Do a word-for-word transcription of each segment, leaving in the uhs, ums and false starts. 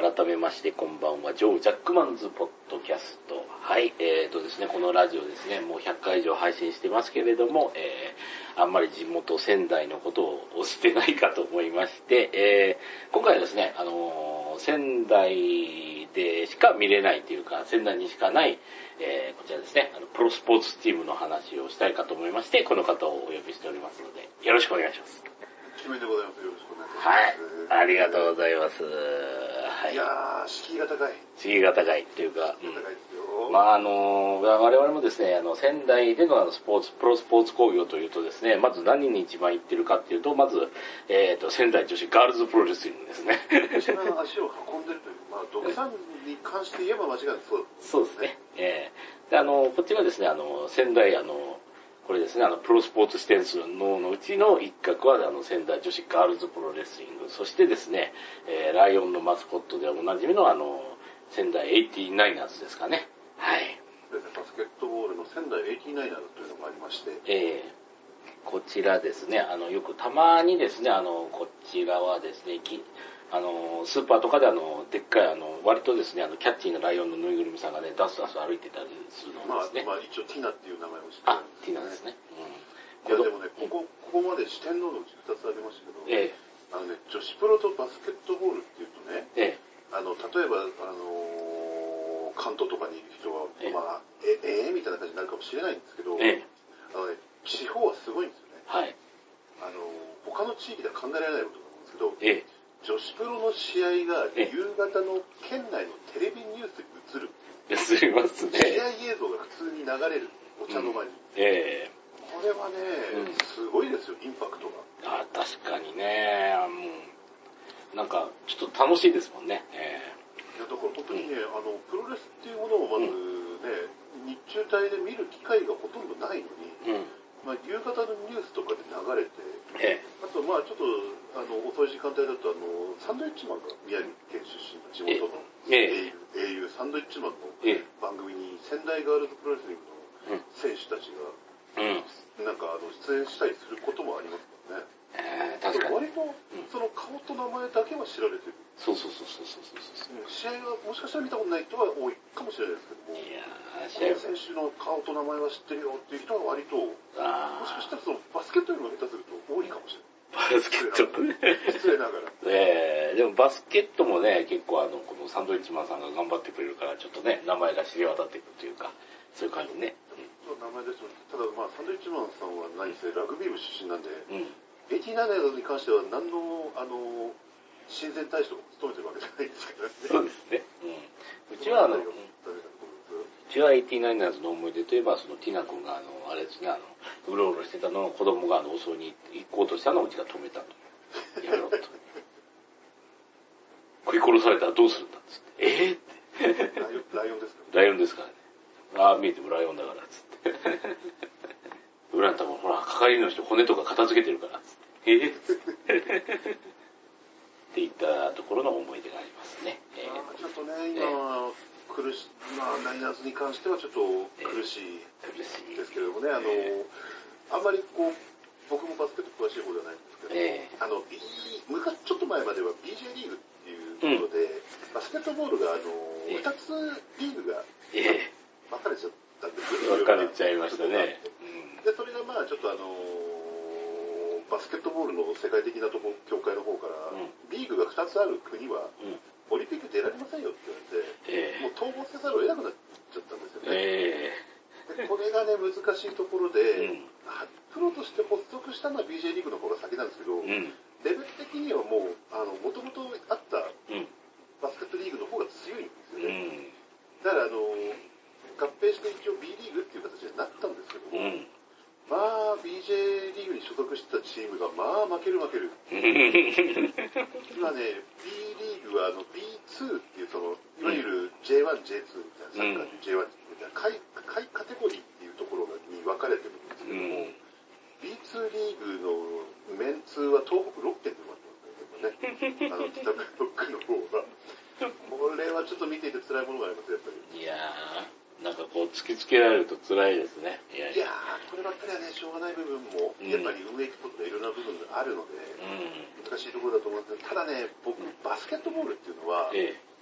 改めましてこんばんは、ジョー・ジャックマンズ・ポッドキャスト。はい、えーとですね、このラジオですね、もうひゃっかい以上配信してますけれども、えー、あんまり地元仙台のことを推してないかと思いまして、えー、今回はですね、あのー、仙台でしか見れないというか、仙台にしかない、えー、こちらですね、あのプロスポーツチームの話をしたいかと思いまして、この方をお呼びしておりますので、よろしくお願いします。 決めでございます。よろしくお願いします。 はい、ありがとうございます。はい、 いやー、敷居が高い。 敷居が高いというか、 敷居が高いですよ。 まああの我々もですね、あの仙台でのあのスポーツプロスポーツ工業というとですね、まず何に一番行ってるかっていうと、まずえっ、ー、と仙台女子ガールズプロレスリングですね。 一番足を運んでるという、まあ独産に関して言えば間違いないそうですね。 そうですね。えー、であのこっちがですね、あの仙台あのこれですね、あのプロスポーツ支店数ののうちの一角はあの仙台女子ガールズプロレスリング、そしてですね、えー、ライオンのマスコットでおなじみのあの仙台エイティナイナーズですかね。はい。 バスケットボールの仙台エイティナイナーズというのがありまして、 えー、こちらですね、あのよくたまにですね、あのこちらはですね、きあのスーパーとかであのでっかいあの割とですね、あのキャッチーなライオンのぬいぐるみさんがね、ダスダス歩いてたりするのですね。 まあ、まあ、一応ティナっていう名前を知ってあ、ティナですね。 うん、いやでもね、ここここまで四天王のうちふたつありましたけど、 ええ、 あのね、女子プロとバスケットボールっていうとね、 ええ、 あの例えばあのー、関東とかにいる人は、 ええ、 まあええー、みたいな感じになるかもしれないんですけど、 ええ、 あのね、地方はすごいんですよね。 はい。 あの他の地域では考えられないことなんですけど、 ええ、 女子プロの試合が夕方の県内のテレビニュースに映る。 映りますね。 試合映像が普通に流れる、お茶の間に。うん、 ええ、 これはね、うん、すごいですよ、インパクトが。 あ、確かにね、うん、なんかちょっと楽しいですもんね。ええ、いやだから本当にね、うん、あのプロレスっていうものをまずね、うん、日中帯で見る機会がほとんどないのに、うん、まあ、夕方のニュースとかで流れて、ええ、あとまあちょっとあの遅い時間帯だとあのサンドイッチマンが宮城県出身の地元の英雄、英雄サンドイッチマンの番組に仙台ガールズプロレスリングの選手たちが、うん、なんかあの出演したりすることもありますからね。えー、確かに割とその顔と名前だけは知られてる。 そうそうそうそうそうそう、 うん、試合はもしかしたら見たことない人は多いかもしれないですけども、いやこの選手の顔と名前は知ってるよっていう人は割と、もしかしたらそのバスケットよりも下手すると多いかもしれない。 バスケットね。 失礼ながら。 えー、でもバスケットもね、結構あの、このサンドイッチマンさんが頑張ってくれるから、ちょっとね、名前が知れ渡っていくというか、そういう感じね。 うん、名前です。ただまあ、サンドイッチマンさんは何せラグビー部出身なんで、うん、エイティナイナーズに関しては何の、あの、親善大使を務めてるわけじゃないですからね。 そうですね。うん、うちはあの、うちはエイティナイナーズの思い出といえば、そのティナ君があの、あれですね、あの、うろうろしてたのを子供があの、襲いに行こうとしたのをうちが止めたと。やめろと。食い殺されたらどうするんだっつって。えー、って。 ライオンですかライオンですからね。ああ、見えてもライオンだからっつって。裏の多分ほら、係の人骨とか片付けてるからっつって。えー、っつって。っていったところの思い出がありますね。 えー、あちょっとね、今は苦しい、まあ、ナイナーズに関してはちょっと苦しいですけれどもね、あの、えー、あんまりこう、僕もバスケット詳しい方ではないんですけど、えー、あの、昔、ちょっと前までは ビージェー リーグっていうことで、うん、バスケットボールが、あの、ふたつリーグが分かれちゃったんですよ。 分かれちゃいましたね。 で、それがまあ、ちょっとあの、バスケットボールの世界的なとこ協会の方から、うん、リーグがふたつある国は、うん、オリンピック出られませんよって言われて、えー、もう統合せざるを得なくなっちゃったんですよね。えー、でこれがね、難しいところで、うん、プロとして発足したのは ビージェー リーグの方が先なんですけど、うん、レベル的にはもう、あの、もともとあったバスケットリーグの方が強いんですよね。うん、だから、あの、合併して一応 B リーグっていう形になったんですけども、うん、まあ、ビージェー リーグに所属してたチームが、まあ、負ける負ける。今ね、B リーグはあの ビーツー っていう、その、いわゆる ジェイワン、ジェイツー みたいな、サッカーで ジェイワン みたいな、下位、下位カテゴリーっていうところに分かれてるんですけども、うん、ビーツー リーグのメンツは東北ろっけんで埋まってますね。あの、北ブロックの方が。これはちょっと見ていて辛いものがあります、やっぱり。 いやー、なんかこう突きつけられると辛いですね。 いやいやー、こればっかりはね、しょうがない部分も、やっぱり運営規模とかいろんな部分があるので、うん、難しいところだと思うんですけど、ただね、僕、バスケットボールっていうのは、ええ、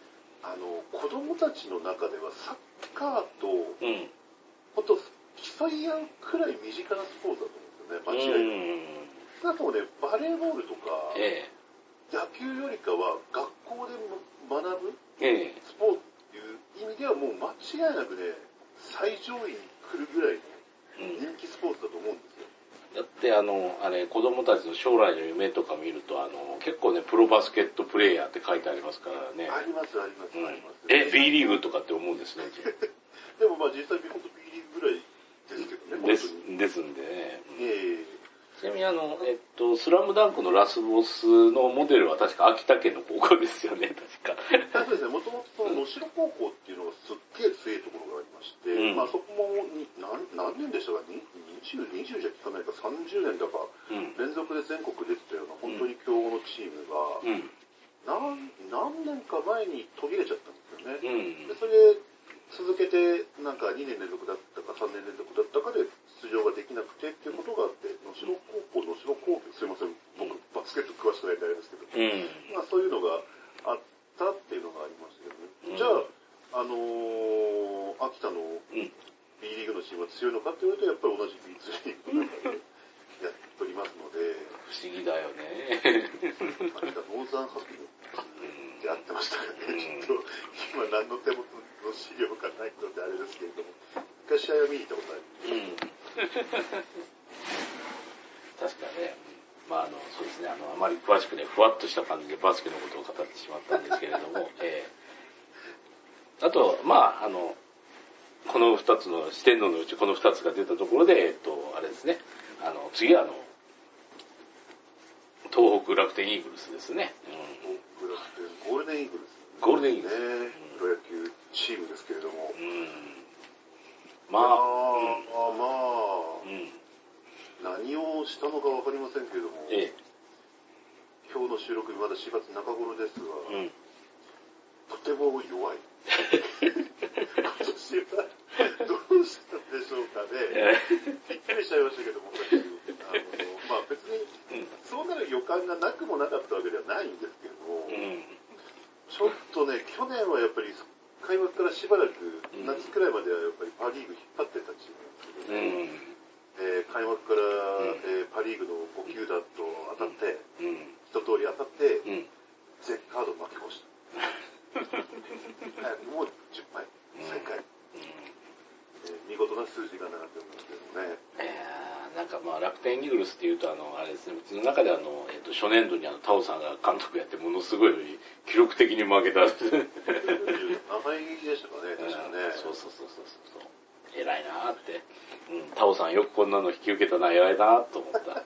あの子供たちの中ではサッカーと、 うん、 本当競い合うくらい身近なスポーツだと思うんですよね、間違いなく。だとね、バレーボールとか、ええ、野球よりかは学校で学ぶスポーツっていう意味ではもう間違いなくね、最上位に来るぐらいの人気スポーツだと思うんですよ。 だってあの、あれ、子供たちの将来の夢とか見ると、あの、結構ね、プロバスケットプレイヤーって書いてありますからね。 あります、あります、うん、あります。 え、B リーグとかって思うんですね。 でもまあ実際、本当 B リーグぐらいですけどね、 です、ですんでね。 ええちなみにあの、えっと、スラムダンクのラスボスのモデルは確か秋田県の高校ですよね、確か。 そうですね、もともと能代高校っていうのがすっげえ強いところがありまして、うん、まあそこも何何年でしたか、にじゅう、にじゅうじゃ聞かないかさんじゅうねんだか、うん、連続で全国出てたような本当に強豪のチームが、うん、何, 何年か前に途切れちゃったんですよね。うん、でそれで続けてなんかにねん連続だったかさんねん連続だったかで出場ができなくてっていうことがあって、能代高校、能代高校、すいません、僕バスケット詳しくないんであれですけど、うん、まあそういうのがあったっていうのがありましたよね。うん、じゃあ、あのー、秋田の B リーグのチームは強いのかって言われると、やっぱり同じ ビーツー リーグの中でやっておりますので。 不思議だよね。 秋田ノーザンハピネスってあってましたからね、ちょっと今何の手元の資料がないのであれですけれども、一回試合を見に行ったことある。うん、 確かね、まああの、そうですね、あの、あまり詳しくね、ふわっとした感じでバスケのことを語ってしまったんですけれども、えー、あと、まああの、この二つの、四天王のうちこの二つが出たところで、えっと、あれですね、あの、次はあの、東北楽天イーグルスですね。 うん、東北楽天、ゴールデンイーグルス。 ゴールデンイーグルス。 ね、プロ野球チームですけれども。うん、 まあ、 あ、うん、まあ、うん、何をしたのかわかりませんけれども、ええ、今日の収録まだしがつ中頃ですが、うん、とても弱い。今年はどうしたんでしょうかね。びっくりしちゃいましたけども、あのまあ別にそうなる予感がなくもなかったわけではないんですけれども、うん、ちょっとね、去年はやっぱり開幕からしばらく、うん、夏くらいまではやっぱりパ・リーグ引っ張ってたチームなんですけどね、うん、えー、開幕から、うん、えー、パ・リーグのご球団と当たって、うん、一通り当たって、うん、ゼッカード負け越した。もうじゅっぱい、最下位、うん、えー、見事な数字が並んでおりますけどね。 えー、なんかまあ楽天イーグルスっていうと、あの、あれですね、うちの中であの、えっと、初年度にあの、タオさんが監督やってものすごい記録的に負けた。なないでしたかね、確かね。 そうそうそうそうそう。偉いなーって。うん、タオさんよくこんなの引き受けたな、偉いなーと思った。うん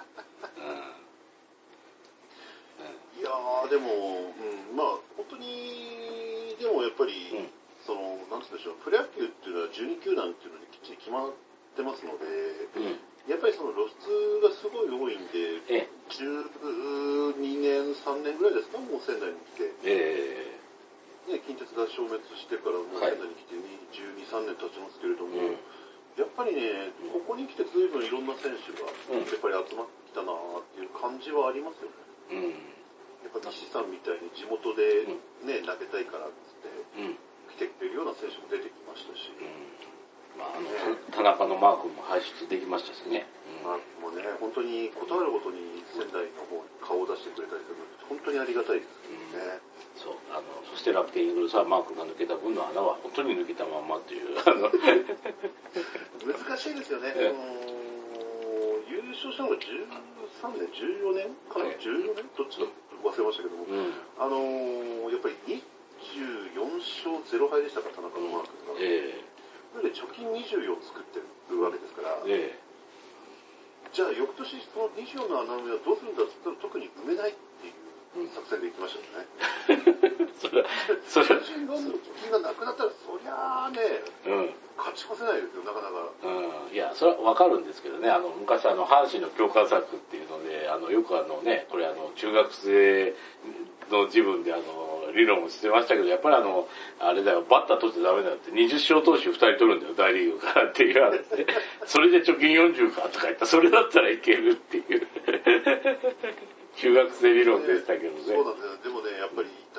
いやー、でも、うん、まあ、本当に、でもやっぱり、うん、その、なんつうんでしょう、プロ野球っていうのはじゅうに球団っていうのにきっちり決まってますので、うん、やっぱりその露出がすごい多いんで、ええ、じゅうにねん、さんねんぐらいですか、もう仙台に来て。ええ、ね、近鉄が消滅してからもう仙台に来てじゅうに、さんねん経ちますけれども、うん、やっぱりね、ここに来て随分いろんな選手がやっぱり集まってきたなーっていう感じはありますよね。うん、やっぱ西さんみたいに地元でね、投げたいからっつって来てくれるような選手も出てきましたし、うん、 まああの、ね、田中のマークも輩出できましたしね。 うん、まあもうね、本当に事あるごとに仙台の方に顔を出してくれたりするので本当にありがたいですよね。うん、 そう、あの、そして楽天イーグルスはマークが抜けた分の穴は本当に抜けたまんまっていう。難しいですよね。あの優勝したのがじゅうさんねん、じゅうよねんかな、はい、じゅうよねんどっちだ忘れましたけども、うん、あのー、やっぱりにじゅうよんしょうゼロはいでしたから、田中のマークが。えー、なので貯金にじゅうよん作ってるわけですから、えー、じゃあ翌年そのにじゅうよんの穴埋めはどうするんだって言ったら特に埋めないっていう作戦でいきましたよね。それは、それは。じゅうよんの貯金がなくなったら、そりゃあね、うん、勝ち越せないですよ、なかなか。 うん、いや、それはわかるんですけどね、あの、昔あの、阪神の強化策っていうので、あの、よくあのね、これあの、中学生の自分であの、理論をしてましたけど、やっぱりあの、あれだよ、バッター取っちゃダメだって、にじゅっしょう投手ふたり取るんだよ、大リーグからって言われて、それで貯金よんじゅうかとか言ったら、それだったらいけるっていう。中学生理論でしたけどね。 そうなんですよ。でもね、やっぱり大事なとこ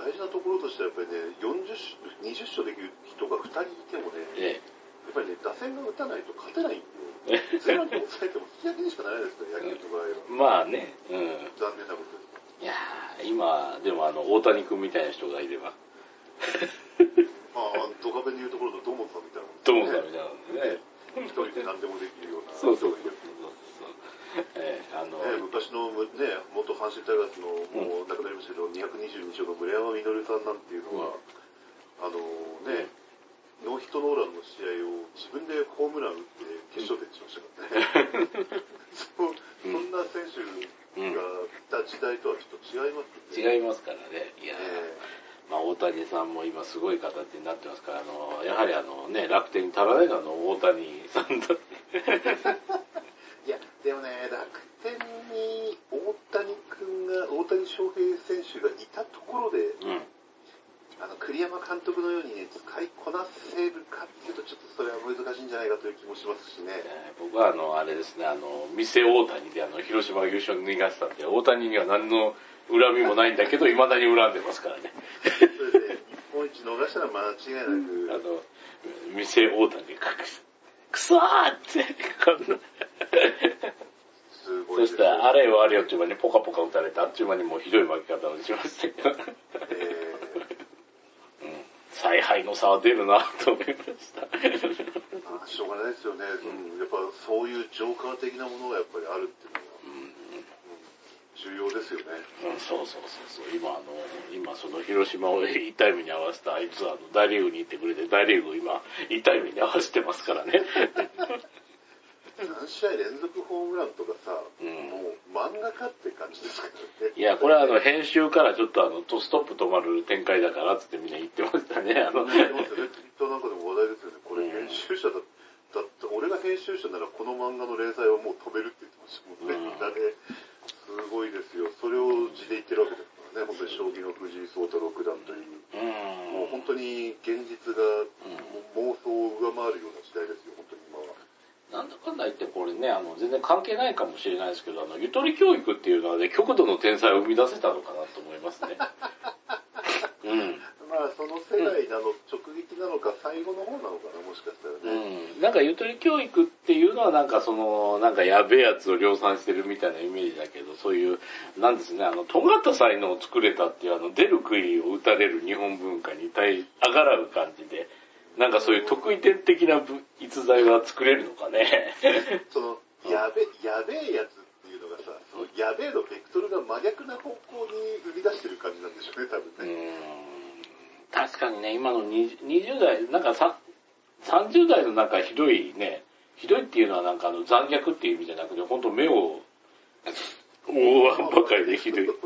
ころとしてはやっぱりね、よんじゅっしょ、にじゅっしょできる人がふたりいてもね、ええ、やっぱりね、打線が打たないと勝てないんで、ゼロに抑えても引き分けにしかならないですから、野球の場合は。 まあね、うん。 残念なことです。 いやー、今、でもあの、大谷君みたいな人がいれば。 まあ、ドカベンでいうところのドモンさんみたいな、ね。 ドモンさんみたいなのね。 一人で何でもできるような。 そうそうそうそう。えーあのね、昔の、ね、元阪神タイガースの、もう亡くなりましたけど、にひゃくにじゅうにしょうの村山実さんなんていうのは、うん、あのね、うん、ノーヒットノーランの試合を自分でホームラン打って決勝点しましたからね。そ, そんな選手がいた時代とはちょっと違いますね。違いますからね。いや、えー、まあ大谷さんも今すごい形になってますから、あのやはりあのね、楽天に足らないのは大谷さんだって。 いや、でもね、楽天に大谷君が、大谷翔平選手がいたところで、うん、あの、栗山監督のようにね、使いこなせるかっていうと、ちょっとそれは難しいんじゃないかという気もしますしね。 えー、僕はあの、あれですね、あの、店大谷であの、広島優勝に逃がしたんで、大谷には何の恨みもないんだけど、未だに恨んでますからね。 そうですね、日本一逃したら間違いなく。 あの、店大谷で隠す。くそーって、こんな。 すごいですね。 そしたら、あれよあれよっていう間にポカポカ打たれて、あっちゅう間にもうひどい負け方をしましたけど。えー采配の差は出るなと思いました。 あしょうがないですよね、うん。やっぱそういうジョーカー的なものがやっぱりあるっていうのは、うんうん、重要ですよね。 うん、そうそうそうそう。今あの、今その広島を痛い目に合わせたあいつはあの大リーグに行ってくれて、大リーグを今痛い目に合わせてますからね。 さんしあい連続ホームランとかさ、うん、もう漫画家って感じですからね。 いや、これはあの編集からちょっとあの、ストップ止まる展開だからつってみんな言ってましたね。あの、 言ってますよね。ツイッターなんかでも話題ですよね。これ編集者だ、だって、俺が編集者ならこの漫画の連載はもう飛べるって言ってましたもんね。みんなで、すごいですよ。それを字で言ってるわけですからね。本当に将棋の藤井聡太六段という。もう本当に現実が妄想を上回るような時代ですよ。本当に今は。 なんだかんだ言ってこれね、あの、全然関係ないかもしれないですけど、あの、ゆとり教育っていうのはね、極度の天才を生み出せたのかなと思いますね。 うん。まあ、その世代なの、うん、直撃なのか、最後の方なのかな、もしかしたらね。 うん。なんかゆとり教育っていうのはなんかその、なんかやべえやつを量産してるみたいなイメージだけど、そういう、なんですね、あの、尖った才能を作れたっていう、あの、出る杭を打たれる日本文化に対、あがらう感じで、なんかそういう得意点的な逸材は作れるのかね。 その、やべ、やべえやつっていうのがさ、そのやべえのベクトルが真逆な方向に生み出してる感じなんでしょうね、多分ね。 うん確かにね、今のにじゅう代、なんかささんじゅう代のなんかひどいね、ひどいっていうのはなんかあの残虐っていう意味じゃなくて、本当目を覆わんばかりでひどい。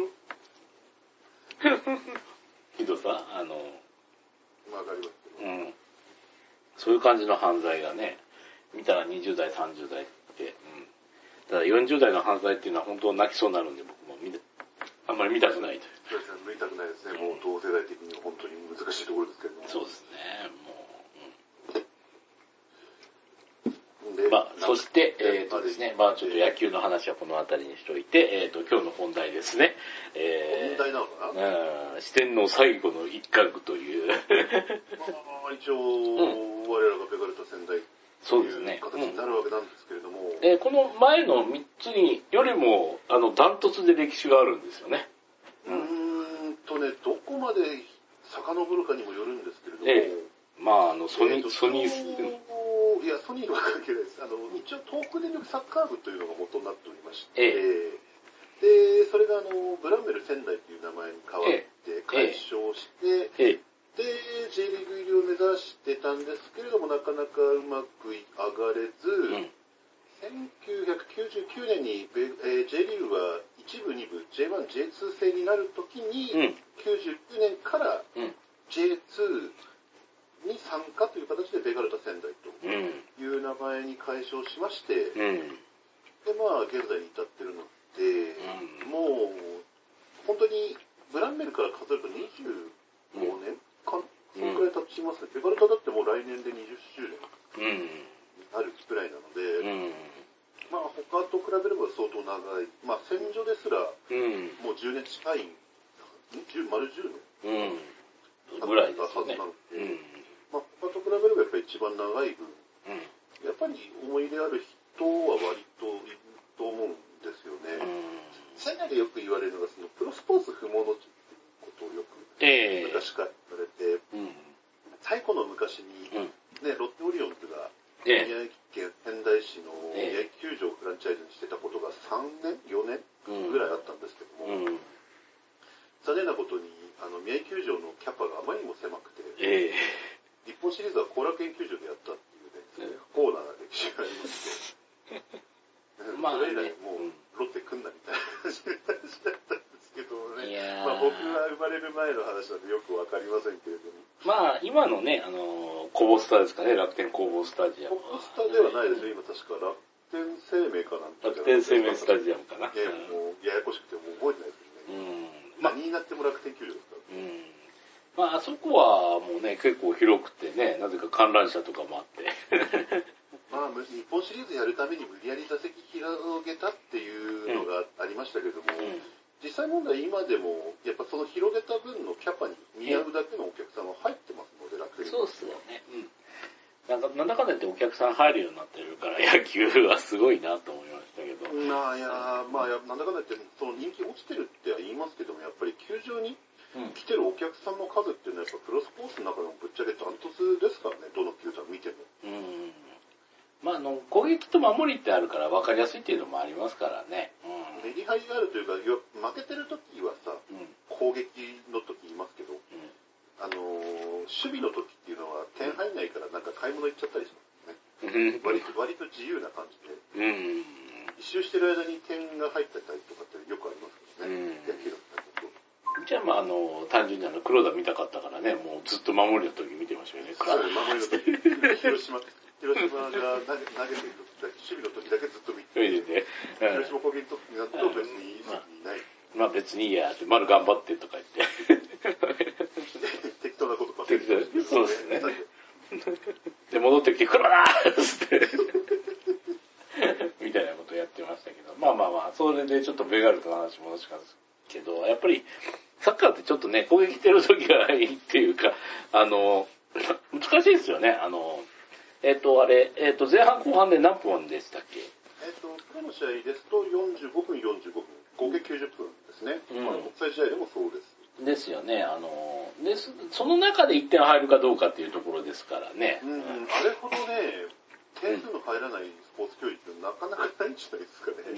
ひどさあの、 わかりますけど。うん。 そういう感じの犯罪がね、見たらにじゅう代、さんじゅう代って、うん。ただよんじゅう代の犯罪っていうのは本当泣きそうになるんで、僕も見あんまり見たくないという。 そうですね、見たくないですね。もう同世代的に本当に難しいところですけども。 そうですね、もう。うん、まあ、そして、えっ、ー、とですね、まあちょっと野球の話はこの辺りにしておいて、えっ、ー、と、今日の本題ですね。 えー、本題なのかな、 うん、四天王最後の一角という。まあ、一応、うん、我らがベガルタ仙台そうですね。形になるわけなんですけれども。うん、 えー、この前のみっつによりも、あの、ダントツで歴史があるんですよね。 うーんとね、どこまで遡るかにもよるんですけれども。 えー、まあ、あの、ソニー、えー、ソニース、 いや、ソニーは関係ないです。あの、一応、東北電力サッカー部というのが元になっておりまして、えー、で、それがあの、ブランメル仙台という名前に変わって解消して、えーえーで、J リーグ入りを目指してたんですけれども、なかなかうまく上がれず、うん、せんきゅうひゃくきゅうじゅうきゅうねんに、えー、J リーグが一部、二部、ジェイワン、ジェイツー 制になるときに、うん、きゅうじゅうきゅうねんから ジェイツー に参加という形でベガルタ仙台という名前に改称しまして、うん、で、まあ、現在に至ってるので、うん、もう、本当に、ブランメルから数えるとにじゅうごねん、うんかそのくらい経ちますね。ベガルタだってもう来年でにじゅっしゅうねんになるくらいなので、うん、まあ他と比べれば相当長い。まあ戦場ですら、もうじゅうねん近い、丸じゅうねん。 はずなので、うん、まあ、他と比べればやっぱり一番長い分、うん、やっぱり思い入れある人は割といると思うんですよね。世界でよく言われるのが、そのプロスポーツ不毛の地ってことをよく昔から言われて、えーうん、最古の昔に、ね、ロッテオリオンズが宮城県仙台市の宮城球場をフランチャイズにしてたことがさんねん、よねんぐらいあったんですけども、うん、残念なことにあの宮城球場のキャパがあまりにも狭くて、えー、日本シリーズは後楽園球場でやったっていうね、不幸な歴史がありまして、まあ、それ以来もうロッテ来んなみたいな話だったんですけどね、まあ、僕が生まれる前の話なんでよくわかりませんけれども。 まあ、今のね、あの、コボスタですかね、楽天コボスタジアム。 コボスタではないですよ、今確か楽天生命かなんか。 楽天生命スタジアムかな。 いや、もう、ややこしくてもう覚えてないですけどね。うん。まあ、何になっても楽天球場ですから。うん。 まあ、あそこはもうね、結構広くてね、なぜか観覧車とかもあって。 まあ、日本シリーズやるために無理やり座席広げたっていうのがありましたけども、うんうん、実際問題今でも、やっぱその広げた分のキャパに見合うだけのお客さんが入ってますので、楽天。 そうっすよね。うん。なんか、なんだかんだ言ってお客さん入るようになってるから、野球はすごいなと思いましたけど。 まあ、いや、まあ、なんだかんだ言って、その人気落ちてるっては言いますけども、やっぱり球場に来てるお客さんの数っていうのは、やっぱプロスポーツの中でもぶっちゃけダントツですからね、どの球団見ても。うん。 まあ、あの、攻撃と守りってあるから分かりやすいっていうのもありますからね。 うん、メリハリがあるというか、負けてる時はさ、うん、攻撃の時言いますけど、うん、あのー、守備の時っていうのは点入んないからなんか買い物行っちゃったりしますね。割と、割と自由な感じで。うん、一周してる間に点が入ってたりとかってよくありますけどね。うん、野球だったりと。 じゃあまあ、あの、単純にあの、黒田見たかったからね、もうずっと守りの時見てましたよね。 そうです、守りの時。広島広島が投げ投げてる時だけ、守備の時だけずっと見てる。ね、うん、広島攻撃の時になると別にいい席にない。 まあ、まあ別にいいやって、丸頑張ってとか言って。 適当なことばっかり言ってる。 そうですね。で、戻ってきて、黒だーっって。みたいなことやってましたけど。まあまあまあ、それでちょっとベガルトの話戻しますけど、やっぱり、サッカーってちょっとね、攻撃してる時がいいっていうか、あの、難しいですよね。あの、えっ、ー、と、あれ、えっ、ー、と、前半後半で何分でしたっけ？ えっ、ー、と、プロの試合ですとよんじゅうごふん、よんじゅうごふん、合計きゅうじゅっぷんですね。うん。まあ、国際試合でもそうです。 ですよね。あの、で、その中でいってん入るかどうかっていうところですからね。 うん、うん、あれほどね、点数の入らないスポーツ競技ってなかなかないんじゃないですかね。うん。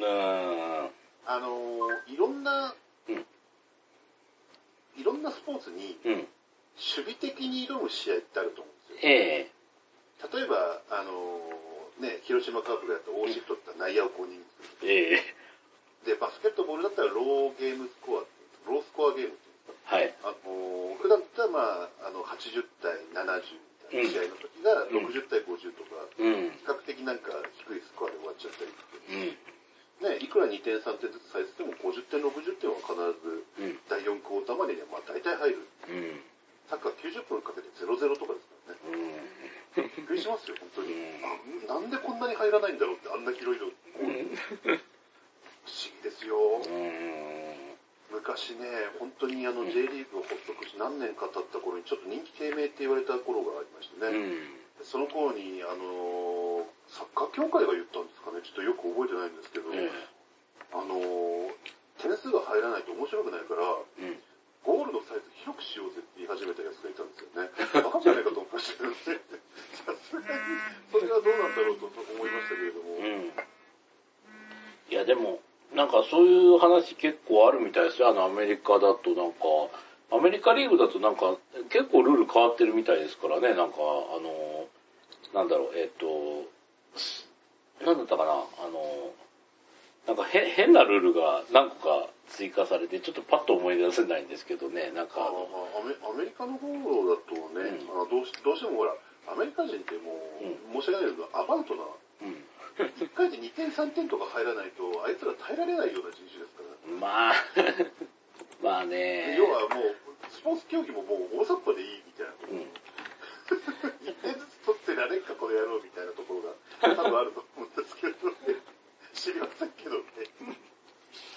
あの、いろんな、うん、いろんなスポーツに、うん、守備的に挑む試合ってあると思うんですよ。ええー例えば、あのー、ね、広島カープがやったオーシフトって内野を公認する。ええー。で、バスケットボールだったらローゲームスコア、ロースコアゲームっていうか、はい。あのー、普段だったらまあ、あの、はちじゅう対ななじゅうみたいな試合の時がろくじゅう対ごじゅうとか、うん、比較的なんか低いスコアで終わっちゃったりとか。うん、ね、いくらにてんさんてんずつ差してもごじゅってん、ろくじゅってんは必ずだいよんクォーターまでにはまあ大体入る。うんサッカーきゅうじゅっぷんかけてゼロゼロとかですからね。うん、びっくりしますよ、本当に。ななんでこんなに入らないんだろうって、あんな広いの。不思議ですよ。昔ね、本当にあの J リーグが発足し何年か経った頃にちょっと人気低迷って言われた頃がありましてね。うん、その頃に、あのー、サッカー協会が言ったんですかね、ちょっとよく覚えてないんですけど、うん、あのー、点数が入らないと面白くないから、うんゴールのサイズ広くしようぜって言い始めたやつがいたんですよね。バカじゃないかと思いましたけどね。さすがに、それはどうなんだろうと思いましたけれども。うん、 いや、でも、なんかそういう話結構あるみたいですよ。あの、アメリカだとなんか、アメリカリーグだとなんか、結構ルール変わってるみたいですからね。なんか、あの、なんだろう、えっと、なんだったかな、あの、なんかへ変なルールが何個か追加されて、ちょっとパッと思い出せないんですけどね、なんかあのあアメ。アメリカの方だとね、うん、あどうし、どうしてもほら、アメリカ人ってもう、うん、申し訳ないけど、アバウトな、うん、いっかいでにてんさんてんとか入らないと、あいつら耐えられないような人種ですから。 まあ、まあね。 要はもう、スポーツ競技ももう大雑把でいいみたいなところ。うん、いってんずつ取ってられっか、この野郎みたいなところが多分あると思うんですけどね。知りませんけどね。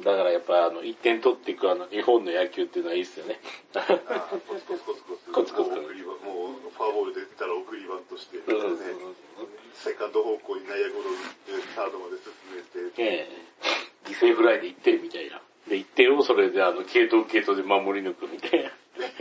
だからやっぱあのいってん取っていくあの日本の野球っていうのはいいですよね。 ああ、コツコツコツコツ。 コツコツ。 もう送りバンもうファーボールで出たら送りバントして、ね、セカンド方向に内野ゴロ打ってサードまで進めて。 ええ。犠牲フライでいってんみたいな。でいってんをそれであの系統系統で守り抜くみたいな。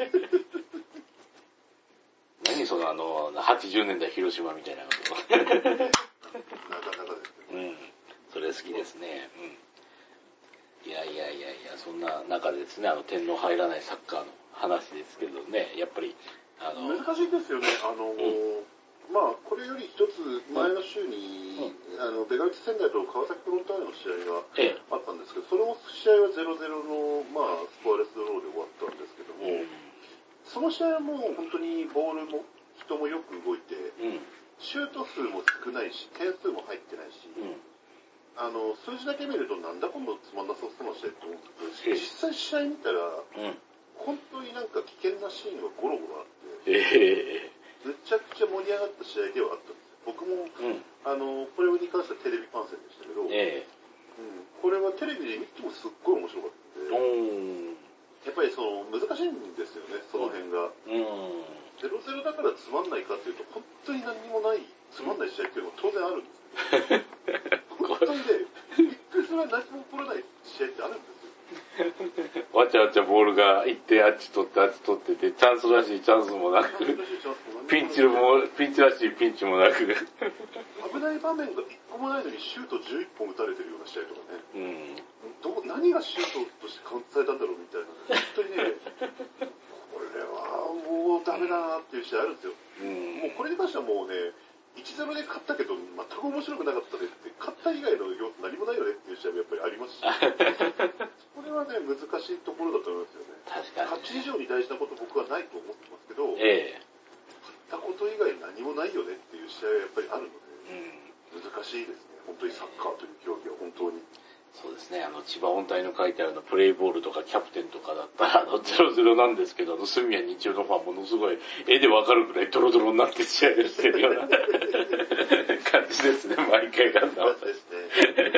何そのあのはちじゅうねんだい広島みたいなこと。 なかなかですね。 うん。それ好きですね。うん。いやいやいやいや、そんな中でですね、あの天皇入らないサッカーの話ですけどね、やっぱり、 あの、難しいですよね。あの、うん、まあ、これより一つ前の週に、うん、あの、ベガルツ仙台と川崎フロンターレの試合があったんですけど、ええ、その試合はゼロゼロの、まあ、スコアレスドローで終わったんですけども、うん、その試合はもう本当にボールも人もよく動いて、うん、シュート数も少ないし、点数も入ってないし、うん、あの、数字だけ見るとなんだこのつまんなさそうな試合って思うんですけど、実際試合見たら、うん、本当になんか危険なシーンがゴロゴロあって、えー、めちゃくちゃ盛り上がった試合ではあったんですよ。僕も、うん、あの、これに関してはテレビ観戦でしたけど、えーうん、これはテレビで見てもすっごい面白かったんで、やっぱりその難しいんですよね、その辺が。ゼロゼロだからつまんないかっていうと、本当に何もないつまんない試合っていうのも当然あるんですよ。本当にね、びっくりするぐらい何も起こらない試合ってあるんですよ。 わちゃわちゃボールが行ってあっち取ってあっち取ってて、チャンスらしいチャンスもなく、ピンチも、ピンチらしいピンチもなく。 危ない場面が一個もないのにシュートじゅういっぽん打たれてるような試合とかね。うん、ど何がシュートとしてカウントされたんだろうみたいな。本当にね、これはもうダメだなっていう試合あるんですよ。うん、もうこれに関してはもうね、いちゼロで勝ったけど全く面白くなかったねって、勝った以外の要素何もないよねっていう試合もやっぱりありますし、これはね、難しいところだと思いますよね。確かに。勝ち以上に大事なこと僕はないと思ってますけど、ええ、勝ったこと以外何もないよねっていう試合はやっぱりあるので、うん、難しいですね。本当にサッカーという競技は本当に。 そうですね、あの、千葉本体の書いてあるの、プレイボールとかキャプテンとかだったら、あの、ゼロゼロなんですけど、あの、住谷日曜のファンものすごい、絵でわかるくらいドロドロになって試合をしてるような感じですね、毎回ランナーを出して。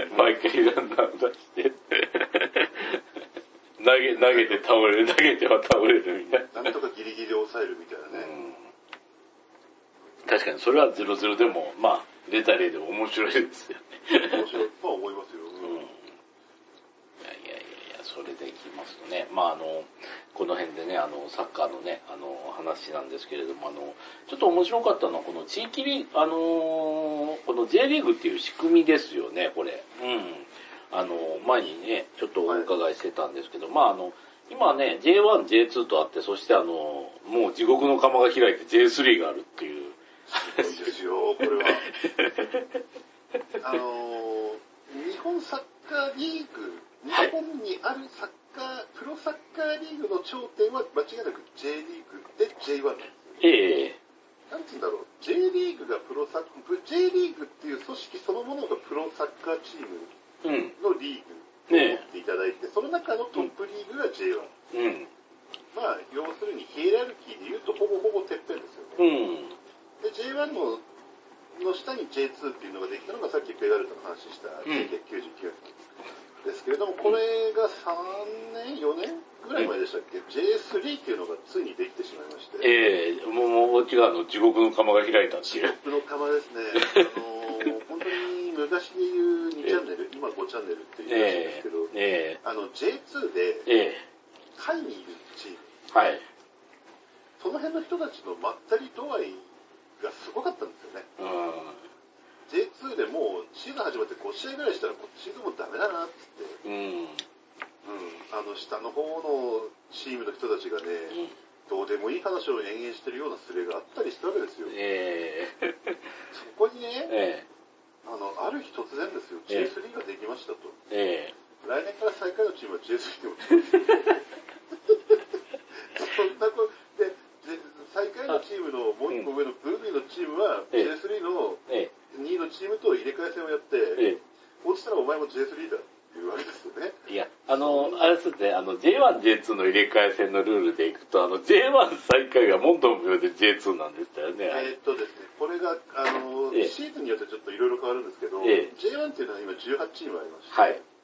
毎回ランナーを出して。投げ、投げて倒れる、投げては倒れるみたいな。 なんとかギリギリ抑えるみたいなね。 うん、確かに、それはゼロゼロでも、まあ、出た例でも面白いですよね。 面白いとは思いますよ。うんそれでいきますとね、まああの、この辺でね、あの、サッカーのね、あの、話なんですけれども、あの、ちょっと面白かったのは、この地域リーグ、あの、この J リーグっていう仕組みですよね、これ。うん。あの、前にね、ちょっとお伺いしてたんですけど、はい、まああの、今ね、ジェイワン、ジェイツー とあって、そしてあの、もう地獄の釜が開いて ジェイスリー があるっていう。 すごいですよ、これは。あの、日本サッカーリーグ、日本にあるサッカー、プロサッカーリーグの頂点は間違いなく J リーグで ジェイワン なんですよ。ええー。なんて言うんだろう、J リーグがプロサッカー、J リーグっていう組織そのものがプロサッカーチームのリーグと思っていただいて、うんね、その中のトップリーグが ジェイワン。うん。まあ、要するにヒエラルキーで言うとほぼほぼてっぺんですよね。うん。で、ジェイワン のの下に ジェイツー っていうのができたのがさっきベガルトの話したせんきゅうひゃくきゅうじゅうきゅうねんですけれども、これがさんねん、よねんぐらい前でしたっけ、うん、ジェイスリー っていうのがついにできてしまいまして。 ええー、もう、もう違うの、地獄の釜が開いたっていう。 地獄の釜ですね。あのー、本当に昔で言うにチャンネル、えー、今ごチャンネルって言うらしいんですけど、えー、あの ジェイツー で、えー、下位にいるチーム。はい。その辺の人たちのまったり度合いがすごかったんですよね。うん、ジェイツー でもうシーズン始まってご試合ぐらいしたらこっちでもダメだなって言って、うんうん、あの下の方のチームの人たちがね、うん、どうでもいい話を延々してるようなスレがあったりしたわけですよ。えー、そこにね、えー、あのある日突然ですよ、ジェイスリー ができましたと。えー、来年から最下位のチームは ジェイスリー で落ちます。そんなことで最下位のチームのもう一個上のブルービーのチームは ジェイスリー のにいのチームと入れ替え戦をやって、落ちたらお前も ジェイスリー だっていうわけですよね。 いや、あの、あれですね、あの ジェイワン、ジェイツー の入れ替え戦のルールでいくと、あの ジェイワン 最下位がモントン無用で ジェイツー なんでしたよね。 えー、っとですね、これが、あの、シーズンによってちょっといろいろ変わるんですけど、ジェイワン っていうのは今じゅうはちチームありまして、はい、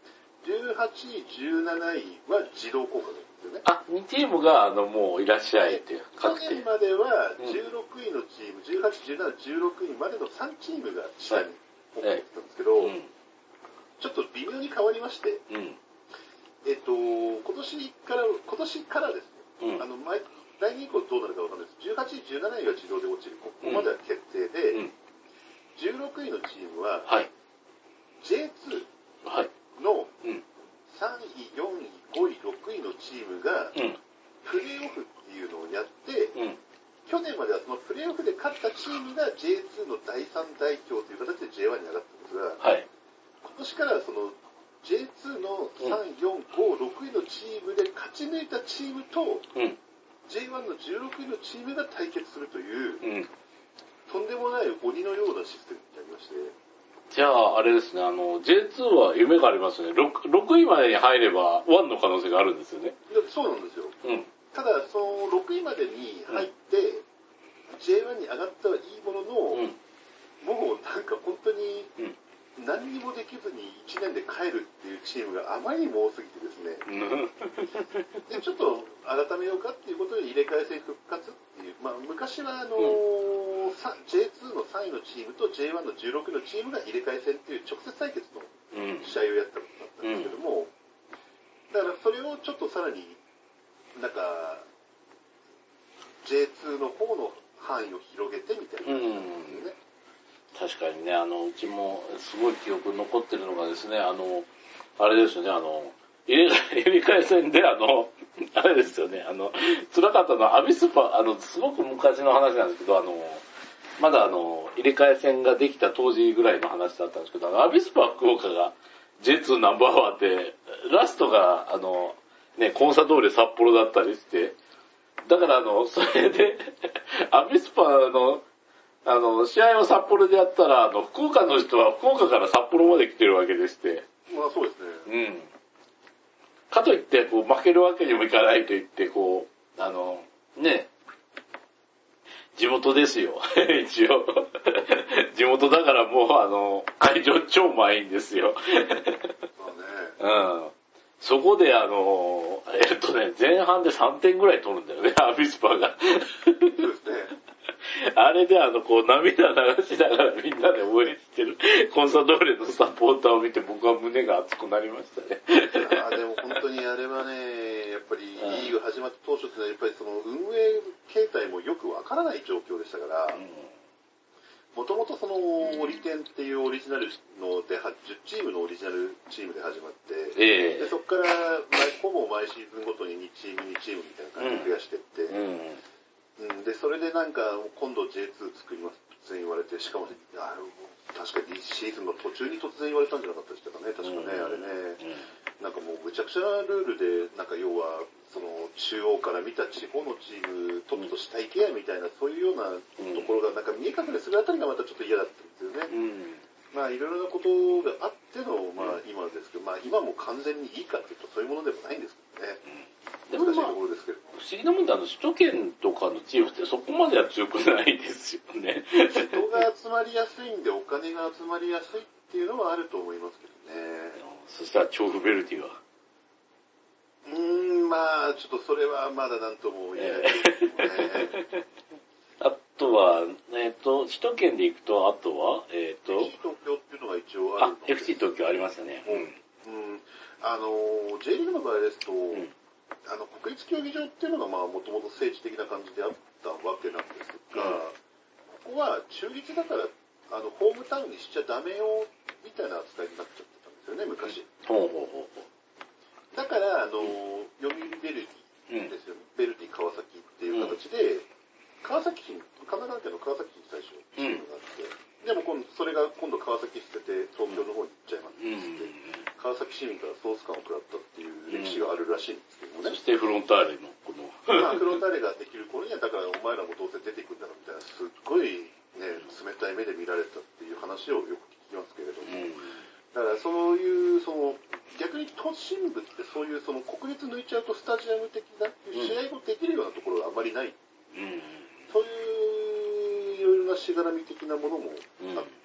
じゅうはちい、じゅうなないは自動降格なんですよね。 あ、にチームが、あの、もういらっしゃいっていう。 去年まではじゅうろくいのチーム、じゅうはち、じゅうなな、じゅうろくいまでのさんチームが下に降格してたんですけど、はいはい、うん、ちょっと微妙に変わりまして、うん、えっと、今年から、今年からですね、うん、あの、前、来年以降どうなるかわかんないです。じゅうはちい、じゅうなないが自動で落ちる。ここまでは決定で、うん、じゅうろくいのチームは、はい、ジェイツー のさんい、よんい、ごい、ろくいのチームが、プレーオフっていうのをやって、うん、去年まではそのプレーオフで勝ったチームが ジェイツー のだいさん代表という形で ジェイワン に上がったんですが、はい、今年からはその ジェイツー のさん、よん、ご、ろくいのチームで勝ち抜いたチームと、うん、ジェイワン のじゅうろくいのチームが対決するという、うん、とんでもない鬼のようなシステムになりまして。 じゃあ、あれですね、あの、ジェイツー は夢がありますね。6, ろくいまでに入ればいちの可能性があるんですよね。 そうなんですよ。うん、ただ、そのろくいまでに入って、うん、ジェイワン に上がったはいいものの、うん、もうなんか本当に何にもできずにいちねんで帰るっていうチームがあまりにも多すぎてですね、でちょっと改めようかっていうことで入れ替え戦復活っていう、まあ、昔はあのーうん、ジェイツー のさんいのチームと ジェイワン のじゅうろくいのチームが入れ替え戦っていう直接対決の試合をやったことだったんですけども、うん、だからそれをちょっとさらになんか ジェイツー の方の範囲を広げてみたいな感じなんですよね。 うん、確かにね、あのうちもすごい記憶に残ってるのがですね、あのあれですよね、あの入れ入れ替え戦であのあれですよね、あの辛かったのはアビスパ、あのすごく昔の話なんですけど、あのまだあの入れ替え戦ができた当時ぐらいの話だったんですけど、あのアビスパ福岡が ジェイツー ナンバーワンでラストがあのねコンサドーレ札幌だったりして、だからあのそれでアビスパのあの試合を札幌でやったら、あの福岡の人は福岡から札幌まで来てるわけでして、 まあそうですね。 うん。かといってこう負けるわけにもいかないと言ってこうあのね地元ですよ一応地元だからもうあの会場超満員ですようん。そこであのえっとね前半でさんてんぐらい取るんだよねアビスパがそうですね。 あれであのこう涙流しながらみんなで応援してるコンサドーレのサポーターを見て僕は胸が熱くなりましたね。 いやでも本当にあれはね、やっぱりリーグ始まった当初ってのはやっぱりその運営形態もよくわからない状況でしたから、もともとそのオリテンっていうオリジナルのでじゅっチームのオリジナルチームで始まって、えー、でそこからほぼ毎シーズンごとににチームにチームみたいな感じで増やしていって、うんうんうん、でそれでなんか今度 ジェイツー 作りますって言われて、しかもあ確かにシーズンの途中に突然言われたんじゃなかったでしたかね、確かね、うん、あれね、うん、なんかもうむちゃくちゃなルールで、なんか要はその中央から見た地方のチームとっとと下行けやみたいな、そういうようなところがなんか見え隠れするあたりがまたちょっと嫌だったんですよね。うん、まあいろいろなことがあってのまあ今ですけど、まあ今も完全にいいかっていうとそういうものでもないんですけどね。 でも、まあ、不思議なもんであの首都圏とかのチームってそこまでは強くないですよね。 人が集まりやすいんでお金が集まりやすいっていうのはあると思いますけどね。 そしたら調布ベルディはうーん、まあちょっとそれはまだなんとも言えないですけどね。 あとは、えっ、ー、と、首都圏で行くと、あとは、えっ、ー、と、 エフシー 東京っていうのが一応あるので。 あ、エフシー 東京ありましたね。 うん。うん。あの、J リーグの場合ですと、うん、あの、国立競技場っていうのがまあもともと政治的な感じであったわけなんですが、うん、ここは中立だから、あの、ホームタウンにしちゃダメよ、みたいな扱いになっちゃってたんですよね、昔。 ほうほうほうほう。 だから、あの、うん、読売ベルディですよね。うん、ベルディ川崎っていう形で、うん、川崎市、神奈川県の川崎市に最初チームがあって、うん、でも今度それが今度川崎捨てて東京の方に行っちゃいますって、うん、川崎市民からソース感を食らったっていう歴史があるらしいんですけどもね。 そしてフロンターレのこのまあフロンターレができる頃にはだからお前らもどうせ出ていくんだろうみたいなすっごいね冷たい目で見られたっていう話をよく聞きますけれども、うん、だからそういうその逆に都心部ってそういうその国立抜いちゃうとスタジアム的な試合をできるようなところがあんまりない。うん、そういういろいろなしがらみ的なものもあっ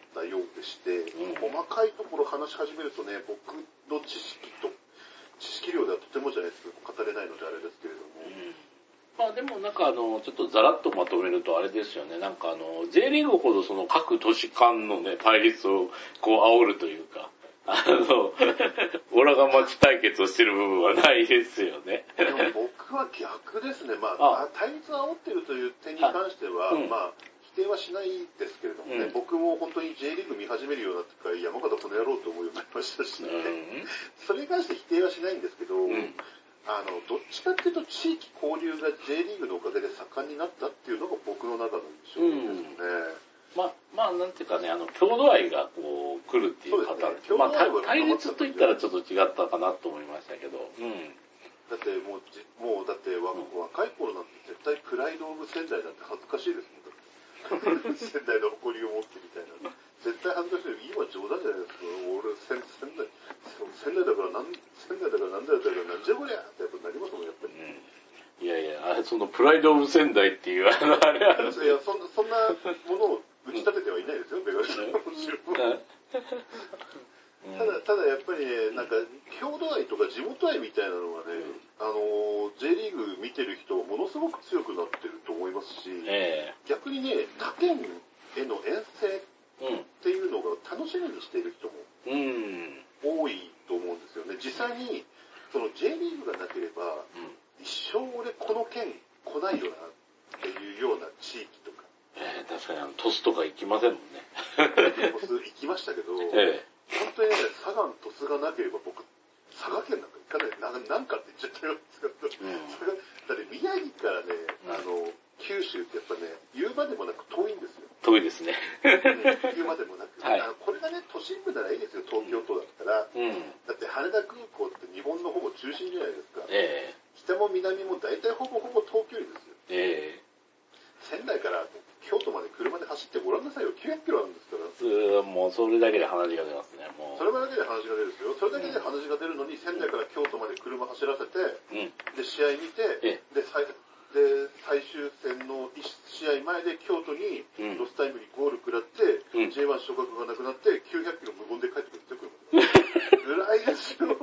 たようでして、 うん、 細かいところ話し始めるとね、僕の知識と、知識量ではとてもじゃないですけど、語れないのであれですけれども。うん、 まあでもなんかあの、ちょっとざらっとまとめるとあれですよね、なんかあの、J リーグほどその各都市間のね、対立をこう煽るというか、あの、オラが町対決をしてる部分はないですよね。 でも僕は逆ですね。まあ、あ対立を煽ってるという点に関しては、うん、まあ、否定はしないですけれどもね、うん、僕も本当に J リーグ見始めるようになってから山形この野郎と思うようになりましたしね。うん、それに関して否定はしないんですけど、うん、あの、どっちかっていうと地域交流が J リーグのおかげで盛んになったっていうのが僕の中の印象ですね。うんまあ、まあ、なんていうかね、あの、郷土愛がこう、来るっていうパターンです。ね、まあ、対立と言ったらちょっと違ったかなと思いましたけど。うん。 だってもう、もうだって若、うん、若い頃なんて絶対プライドオブ仙台なんて恥ずかしいですもん。だって仙台の誇りを持ってみたいな。絶対恥ずかしい。今冗談じゃないですか。俺、仙台、仙台だからなん、仙台だからなんだよだからなんじゃこりゃってやっぱなりますもん、やっぱり。うんいやいや、あれ、そのプライドオブ仙台っていう、あの、あれある。 いや、そんな、そんなものを打ち立ててはいないですよ、ベガルさんもちろん。ただ、ただやっぱりね、なんか、郷土愛とか地元愛みたいなのがね、あの、J リーグ見てる人ものすごく強くなってると思いますし、えー、逆にね、他県への遠征っていうのが楽しみにしている人も多いと思うんですよね。実際に、その J リーグがなければ、うん一生俺この県来ないよなっていうような地域とか。 えー、確かにあの、鳥栖とか行きませんもんね。 鳥栖行きましたけど、えー、本当にね、佐賀の鳥栖がなければ僕、佐賀県なんか行かない、ななんかって言っちゃったようですけど、うん、だって宮城からね、あの、九州ってやっぱね、言うまでもなく遠いんですよ。 遠いですね。 言うまでもなく。はい、あのこれがね、都心部ならいいですよ、東京都だったら。うん、だって羽田空港って日本のほぼ中心じゃないですか。えー北も南も大体ほぼほぼ遠距離ですよ。ええー、仙台から京都まで車で走ってごらんなさいよ。きゅうひゃくキロあるんですから。 うーん、もうそれだけで話が出ますね。もうそれだけで話が出るんですよ。それだけで話が出るのに、仙台から京都まで車走らせて、うん、で、試合見て、で、最で最終戦のいち試合前で京都にロスタイムにゴール食らって、うん、ジェイワン 昇格がなくなってきゅうひゃくキロ無言で帰ってくるってぐらいですよ。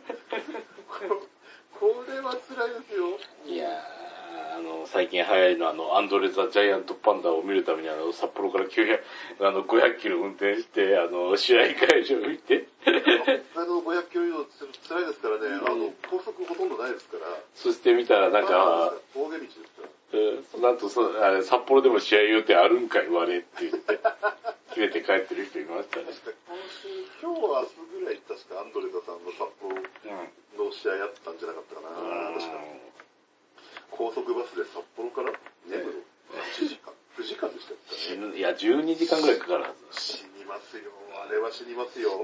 これは辛いですよ。 いやー、あの、最近流行りのあの、アンドレ・ザ・ジャイアント・パンダを見るためにあの、札幌からきゅうひゃく、あの、ごひゃくキロ運転して、あの、試合会場見て。 あの、ごひゃくキロ以上辛いですからね、うん、あの、高速ほとんどないですから。 そして見たらなんか、 峠道ですから。 うん、なんとそあれ、札幌でも試合予定あるんか言われって言って、切れて帰ってる人いましたね。 確か今週、今日は明日ぐらい確かアンドレザさんの札幌の試合やったんじゃなかったかな、うん、確か高速バスで札幌から根室、ね、はちじかん、くじかんでしたっけね。いや、じゅうにじかんぐらいかかるはず。 死にますよ。あれは死にますよ。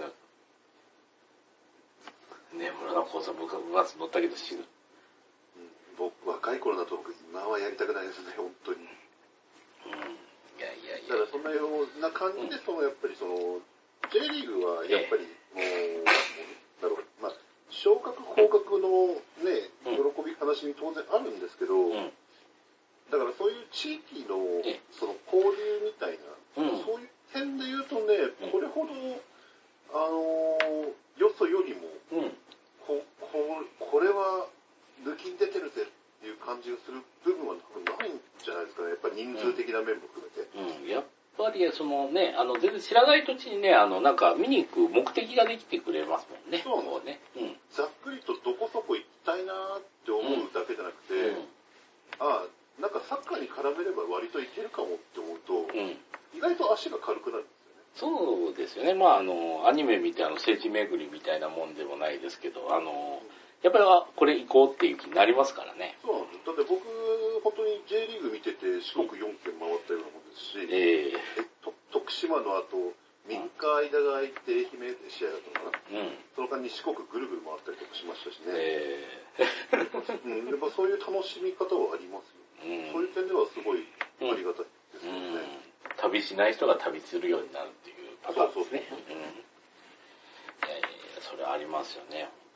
根室の高速バス乗ったけど死ぬ。 僕、若い頃だと僕、今はやりたくないですね、本当に。うん。いやいやいや。 だからそんなような感じで、その、やっぱりその、J リーグはやっぱり、もう、ええ、なるほど。まあ、昇格、降格のね、喜び、話に当然あるんですけど、うん、だからそういう地域の、その交流みたいな、うん、そういう点で言うとね、これほど、あのー、よそよりも、うん、こ、こ、これは、抜きに出てるぜっていう感じがする部分はないんじゃないですかね。やっぱり人数的な面も含めて。 うん。うん、やっぱりそのね、あの全然知らない土地にね、あのなんか見に行く目的ができてくれますもんね。 そうもうね。うん。ざっくりとどこそこ行きたいなーって思うだけじゃなくて、うん、ああ、なんかサッカーに絡めれば割といけるかもって思うと、うん、意外と足が軽くなるんですよね。 そうですよね。まああの、アニメみたいな聖地巡りみたいなもんでもないですけど、あの、うんやっぱりこれ行こうっていう気になりますからね。 そうなんです。だって僕、本当に J リーグ見てて四国よんけん回ったようなもんですし、えー、えと徳島の後、みっか間が空いて愛媛で試合だったのかな。うん、その間に四国ぐるぐる回ったりとかしましたしね。えーうん、やっぱそういう楽しみ方はありますよ。うん、そういう点ではすごいありがたいですよね、うんうん。 旅しない人が旅するようになるっていうパターンですね。それありますよね。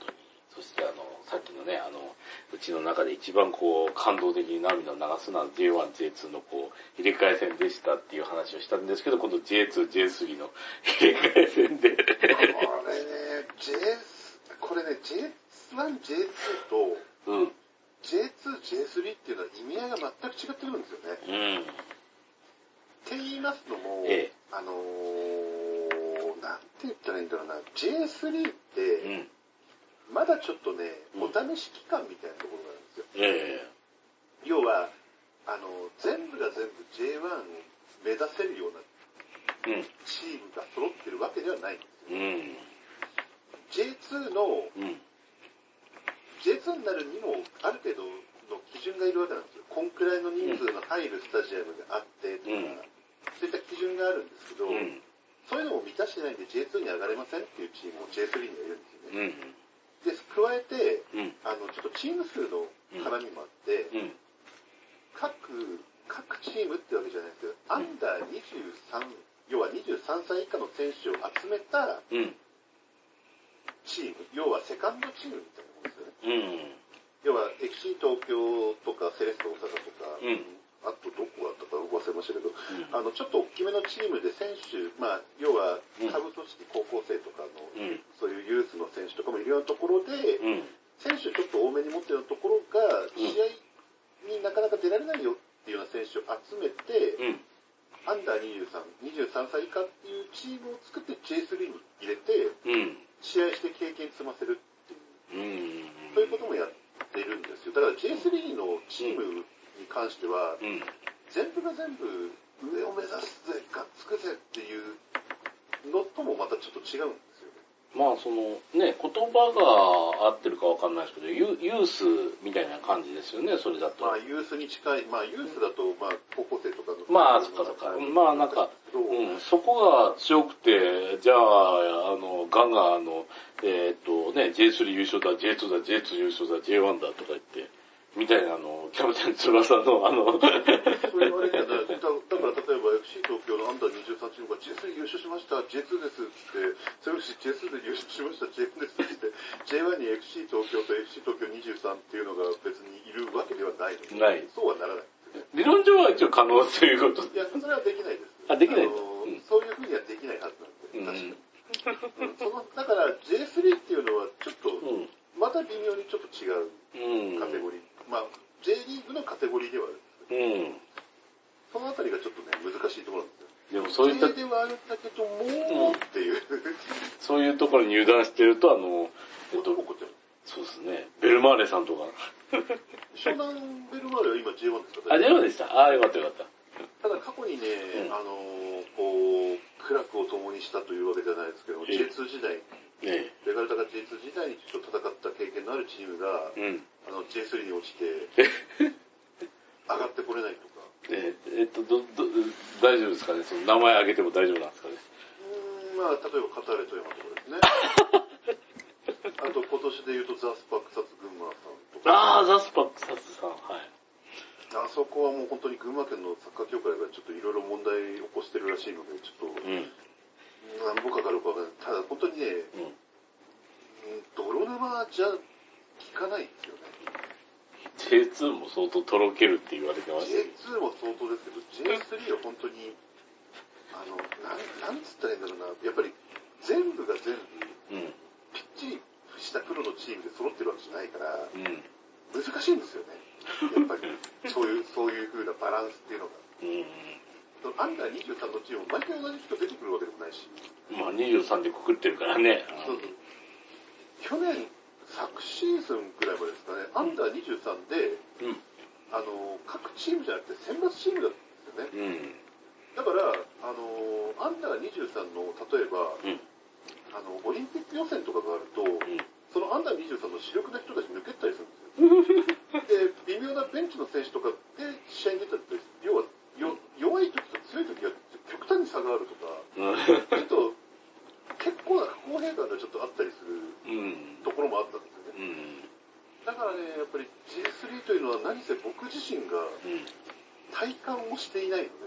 そしてあの、さっきのね、あの、うちの中で一番こう、感動的に涙を流すのは ジェイワン、ジェイツー のこう、入れ替え戦でしたっていう話をしたんですけど、今度 ジェイツー、ジェイスリー の入れ替え戦で。これね、J、これね、ジェイワン、ジェイツー と、うん、ジェイツー、ジェイスリー っていうのは意味合いが全く違ってくるんですよね。うん。って言いますのも、ええ、あのー、なんて言ったらいいんだろうな、ジェイスリー って、うんまだちょっとね、お試し期間みたいなところがあるんですよ。ええ、要は、あの、全部が全部 ジェイワン を目指せるようなチームが揃ってるわけではないんですよ。うん、ジェイツー の、うん、ジェイツー になるにもある程度の基準がいるわけなんですよ。こんくらいの人数の入るスタジアムがあってとか、うん、そういった基準があるんですけど、うん、そういうのも満たしてないんで ジェイツー に上がれませんっていうチームも ジェイスリー にはいるんですよね。うんで、加えて、うん、あの、ちょっとチーム数の絡みもあって、うん、各、各チームってわけじゃないですけど、アンダーにじゅうさん、要はにじゅうさんさい以下の選手を集めたチーム、要はセカンドチームみたいなもんですよね。うん、要は、エフシー 東京とかセレッソ大阪とか、うんあとどこだったか忘れましたけど、うん、あの、ちょっと大きめのチームで選手、まあ、要は、下部組織高校生とかの、うん、そういうユースの選手とかもいるようなところで、うん、選手ちょっと多めに持ってるようなところが、試合になかなか出られないよっていうような選手を集めて、うん、アンダーにじゅうさん、にじゅうさんさい以下っていうチームを作って ジェイスリー に入れて、うん、試合して経験積ませるっていう、うん、そういうこともやってるんですよ。だから ジェイスリー のチーム、うんに関しては、うん、全部が全部上を目指すぜ、がっつくぜっていうのともまたちょっと違うんですよね。 まあそのね、言葉が合ってるかわかんないですけど、ユ, ユースみたいな感じですよね、それだと。 まあユースに近い、まあユースだと、まあ高校生とかの。 まあそっかそっか。まあなんか、うん、そこが強くて、じゃあ、あの、ガンガンあの、えー、っとね、ジェイスリー 優勝だ、ジェイツー だ、ジェイツー 優勝だ、ジェイワン だとか言って、みたいな、あの、キャプテン翼の、あの、 そういうあれじゃない。だから例えば エフシー 東京のアンダーにじゅうさんチームが ジェイスリー 優勝しました、ジェイツー ですって言って、それを ジェイツー で優勝しました、ジェイワン ですって言って、ジェイワン に エフシー 東京と エフシー 東京にじゅうさんっていうのが別にいるわけではないので、ない。そうはならない。 理論上は一応可能ということ。 いや、それはできないです。 あ、できない、 うん、そういうふうにはできないはずなんで、確かに。うん、そのだから ジェイスリー っていうのはちょっと、うん、また微妙にちょっと違うカテゴリー。うん、まあ J リーグのカテゴリーではあるんですけど、うん、そのあたりがちょっとね、難しいところなんですよ。でもそういった。J ではあるんだけども、うん、っていう。 そういうところに油断してると、あの、えっと、そうですね、ベルマーレさんとか。 湘南ベルマーレは今 ジェイワン ですか？ あ、ジェイワン でした。ああ、よかったよかった。 ただ過去にね、うん、あのー、こう、苦楽を共にしたというわけじゃないですけど、ええ、ジェイツー 時代、ええ、ベガルタが ジェイツー 時代にちょっと戦った経験のあるチームが、うん、あの ジェイスリー に落ちて、上がってこれないとか。 ええっと、ど、ど、大丈夫ですかね？その名前挙げても大丈夫なんですかね？ うーん、まあ、例えば、カターレ富山とかですね。あと、今年で言うと、ザスパクサツ群馬さんとか。 ああ、ザスパクサツさん、はい。 あそこはもう本当に群馬県のサッカー協会がちょっといろいろ問題を起こしてるらしいので、ちょっと、うん、何歩かかるかわからない。ただ本当にね、うん、泥沼じゃ効かないんですよね。 ジェイツー も相当とろけるって言われてましたね。 ジェイツー も相当ですけど、ジェイスリー は本当に、あの、なん、なんつったらいいんだろうな、やっぱり全部が全部、うん、ぴっちりしたプロのチームで揃ってるわけじゃないから、うん、難しいんですよね。やっぱり、そういう、そういう風なバランスっていうのが。うん、アンダーにじゅうさんのチームも毎回同じ人出てくるわけでもないし。 まあにじゅうさんでくくってるからね。 そうそう。去年、昨シーズンぐらいまでですかね、アンダーにじゅうさんで、うん、あの、各チームじゃなくて選抜チームだったんですよね。うん、だから、あの、アンダーにじゅうさんの、例えば、うん、あの、オリンピック予選とかがあると、うん、そのアンダーにじゅうさんの主力な人たち抜けたりするんですよ。で、微妙なベンチの選手とかで試合に出たって、要はよ弱い時と強い時が極端に差があるとか、ちょっと結構な不公平感がちょっとあったりするところもあったんですよね。うん、だからね、やっぱり ジェイスリー というのは何せ僕自身が体感をしていないので、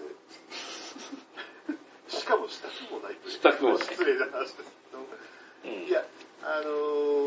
しかもしたくもないという。 したくもない。 失礼な話ですけど。うん、いや、あのー、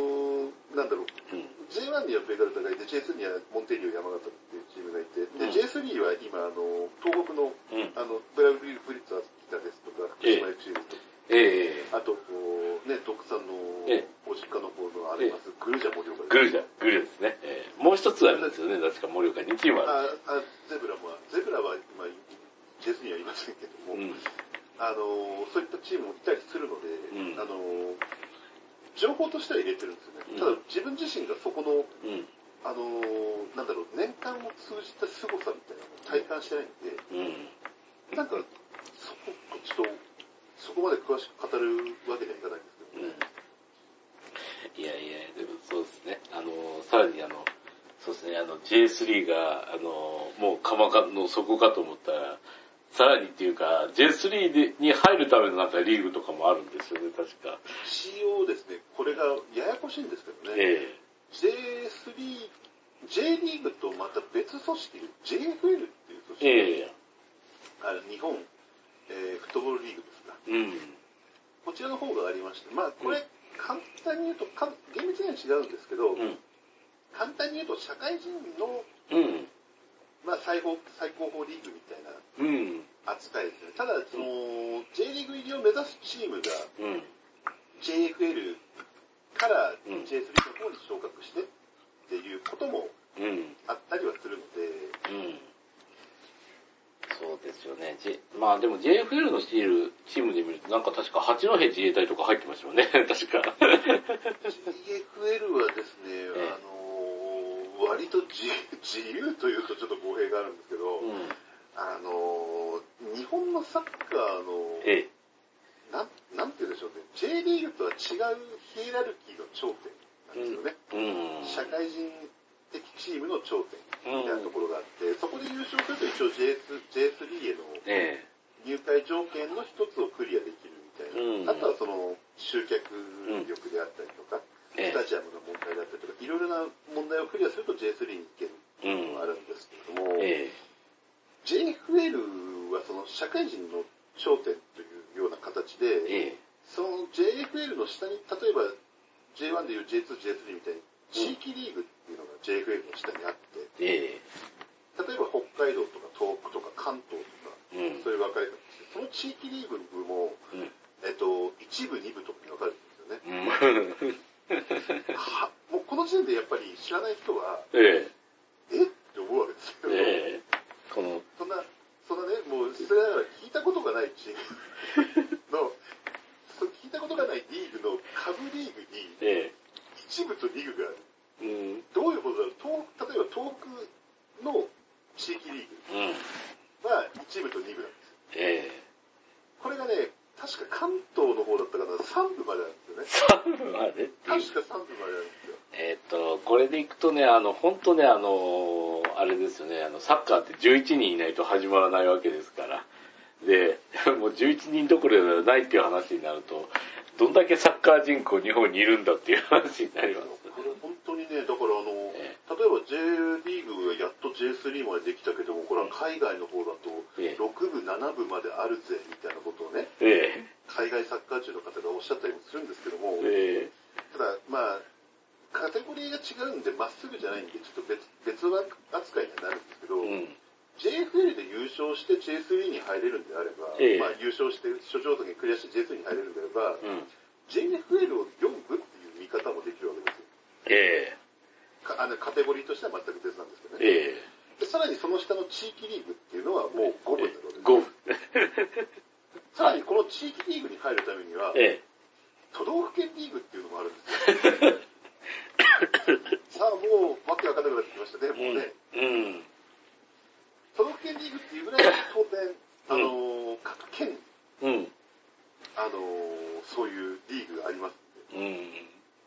の、なんだろう、うん、ジェイワン にはベガルタがいて、ジェイツー にはモンテリオ山形っていうチームがいて、で、うん、ジェイスリー は今、あの、東北の、うん、あの、ブラウリル・フリッツ・アスキタですとか、福島エクシーですとか、ええー、あと、こう、ね、徳さんのご実家の方のあります、グルジャ盛岡です。 グルジャ、グルジャですね。えー、もう一つあるんですよね、確か盛岡にチームある。 あ、あ、ゼブラも、ゼブラは今、ジェイスリー にはいませんけども、うん、あの、そういったチームもいたりするので、うん、あの、情報としては入れてるんですよね。うん、ただ自分自身がそこの、うん、あのー、なんだろう、年間を通じた凄さみたいなのを体感してないんで、うん、なんか、そこ、ちょっと、そこまで詳しく語るわけにはいかないんですけどね。 うん、いやいや、でもそうですね。あのー、さらにあの、そうですね、あの、ジェイスリー が、あのー、もう鎌かの底かと思ったら、さらにっていうか、ジェイスリー でに入るためのなんかリーグとかもあるんですよね、確か。 一応ですね、これがややこしいんですけどね。ええ、ジェイスリー、J リーグとまた別組織で ジェイエフエル っていう組織。ええ、あれ日本、えー、フットボールリーグですか。うん。こちらの方がありまして、まあこれ、うん、簡単に言うと、か厳密には違うんですけど、うん、簡単に言うと社会人の、うん、まあ最高、最高峰リーグみたいな扱いですね。ただ、その、うん、J リーグ入りを目指すチームが、うん、ジェイエフエル から ジェイスリー の方に昇格してっていうこともあったりはするので、うんうん、 そうですよね。J、まあでも ジェイエフエル のチームで見るとなんか確か八戸自衛隊とか入ってましたよね、確か。ジェイエフエル はですね、ええ、あのー、割と自由というとちょっと語弊があるんですけど、うん、あのー、日本のサッカーの、ええ、なん、なんて言うんでしょうね、J リーグとは違うヒエラルキーの頂点なんですよね。うんうん、社会人的チームの頂点みたいなところがあって、うん、そこで優勝すると一応 ジェイスリー への入会条件の一つをクリアできるみたいな。うん、あとはその集客力であったりとか、うん、スタジアムの問題であったりとか、いろいろな問題をクリアすると ジェイスリー に行けるっていうのがあるんですけれども、うん、ええ、ジェイエフエル はその社会人の頂点というような形で、ええ、その ジェイエフエル の下に、例えば ジェイワン でいう ジェイツー、ジェイスリー みたいに地域リーグっていうのが ジェイエフエル の下にあって、ええ、例えば北海道とか東北とか関東とか、うん、そういう分かれ方して、その地域リーグも、うん、えっと、一部、二部とかに分かれてるんですよね。うん、はもうこの時点でやっぱり知らない人は、ええ、えって思うわけですけど、ええ、このそんな、そんなね、もう失礼ながら聞いたことがないチームの、聞いたことがないリーグの下部リーグに、ええ、一部と二部がある。うん、どういうことだろう。東例えば東北の地域リーグは一部と二部なんですよ。ええ、これがね、確か関東の方だったかな、三部まであるんですよね。三部まで確か三部まであるんですよ。 えっと、これでいくとね、あの、本当ね、あの、あれですよね、あの、サッカーってじゅういちにんいないと始まらないわけですから。で、もうじゅういちにんどころではないっていう話になると、どんだけサッカー人口日本にいるんだっていう話になります、ね。 これ本当にね、だからあの、ええ、例えば J リーグがやっと ジェイスリー までできたけども、これは海外の方だとろく部、なな部まであるぜみたいなことをね、ええ、海外サッカー中の方がおっしゃったりもするんですけども、ええ、ただまあ、カテゴリーが違うんでまっすぐじゃないんで、ちょっと別、別扱いにはなるんですけど、うん、ジェイエフエル で優勝して ジェイスリー に入れるんであれば、ええ、まあ優勝して諸条件クリアして ジェイスリー に入れるんであれば、うん、ジェイエフエル をよん部っていう見方もできるわけですよ。ええ、かあのカテゴリーとしては全く別なんですけどね。ええ、でさらにその下の地域リーグっていうのはもうご部になるわけです。ご部。さらにこの地域リーグに入るためには、ええ、都道府県リーグっていうのもあるんですよ。さあもうわけわかんなくなってきましたね、もうね。うんうん、都道府県リーグっていうぐらい当然、あのーうん、各県、うん、あのー、そういうリーグがありますので、うん、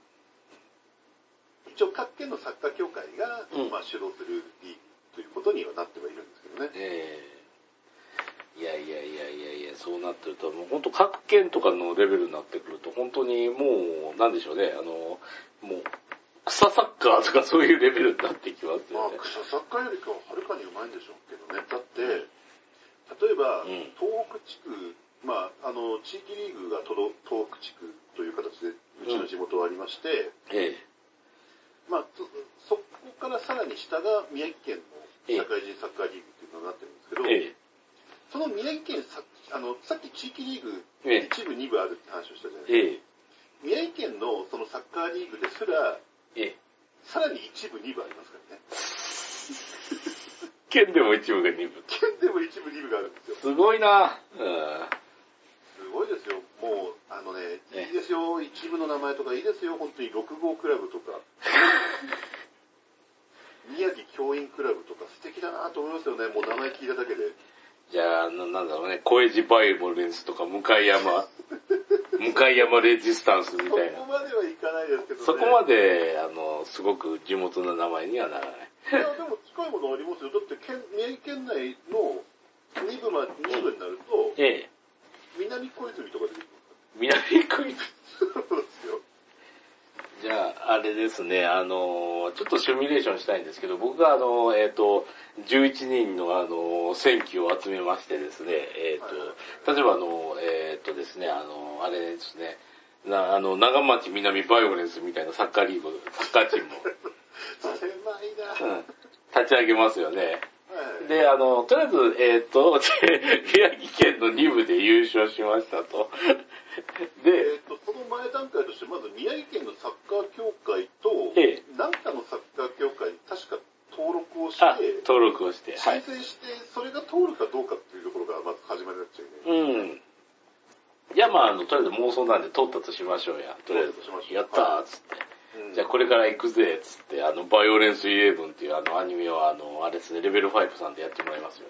一応各県のサッカー協会が、うん、まあ、主導するリーグということにはなってはいるんですけどね。えー、いやいやいやいやいや、そうなってると、もう本当各県とかのレベルになってくると、本当にもう、なんでしょうね、あの、もう、草サッカーとかそういうレベルになってきますよね。まあ、草サッカーよりかははるかにうまいんでしょうけどね。だって、例えば、うん、東北地区、まあ、あの、地域リーグが東北地区という形で、うちの地元はありまして、うん、ええ、 まあ、そこからさらに下が宮城県の社会人サッカーリーグっていうのになってるんですけど、ええ、その宮城県さ、あの、さっき地域リーグ、いち部、に部あるって話をしたじゃないですか。ええ、宮城県のそのサッカーリーグですら、ええ、さらにいち部、に部ありますからね。 県でもいち部がに部。 県でもいち部、に部があるんですよ。 すごいな。うん、 すごいですよ。もう、あのね、いいですよ。一部の名前とかいいですよ。本当にろく号クラブとか。宮城教員クラブとか素敵だなと思いますよね。もう名前聞いただけで。 じゃあ、な、なんだろうね、小江路バイオレンスとか、向山、向山レジスタンスみたいな。 そこまではいかないですけどね。 そこまで、あの、すごく地元の名前にはならない。 いや、でも近いものありますよ。だって県、宮城県内のに部ま、に部になると、ええ、南小泉とか出てきます。 南小泉そうですよ。 じゃあ、あれですね、あの、ちょっとシミュレーションしたいんですけど、僕があの、えっと、じゅういちにんのあの、選挙を集めましてですね、えっと、例えばあの、えっとですね、あの、あれですね、な、あの、長町南バイオレンスみたいなサッカーリーグ、サッカーチームを。 狭いな、 うん、立ち上げますよね。はい、で、あの、とりあえず、えっと、宮城県のに部で優勝しましたと。 で、えっと、その前段階として、まず宮城県のサッカー協会と、ええ、なんかのサッカー協会に確か登録をして、 登録をして、 申請して、はい、それが通るかどうかっていうところがまず始まりだっちゃうね。 うん。いや、まあ、あの、とりあえず妄想なんで通ったとしましょうや。とりあえず、やったーっつって。はい、じゃあこれから行くぜっつって、あの、バイオレンスイレブンっていうあのアニメをあの、あれですね、レベルごさんでやってもらいますよ。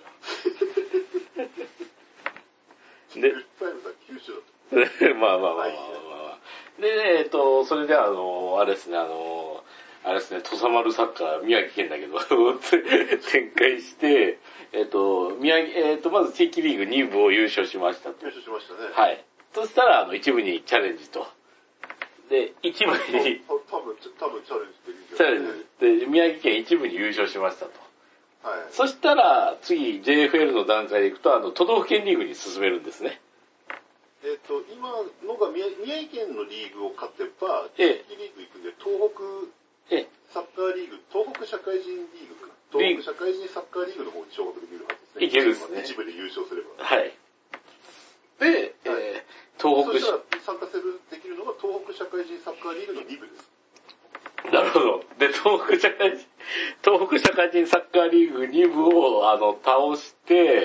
で、 まあまあまあまあまあまあ。で、えっと、それであの、あれですね、あの、あれですね、土佐丸サッカー、宮城県だけど、展開して、えっと、宮城、えっと、まず地域リーグに部を優勝しましたと。 優勝しましたね。 はい。そしたら、あの、一部にチャレンジと。で、一部に、 多分、多分チャレンジできる、ね。 チャレンジ。で、宮城県一部に優勝しましたと。はい。そしたら、次、ジェイエフエル の段階でいくと、あの、都道府県リーグに進めるんですね。 えっと、今のが宮城県のリーグを勝てば、地域リーグ行くんで、東北サッカーリーグ、東北社会人リーグか。東北社会人サッカーリーグの方に昇格できるはずですね。 いけるですね。 一部で優勝すれば。 はい。で、はい、えー、東北そしたら参加する、できるのが東北社会人サッカーリーグのに部です。 なるほど。で、東北社会人、東北社会人サッカーリーグに部を、あの、倒して、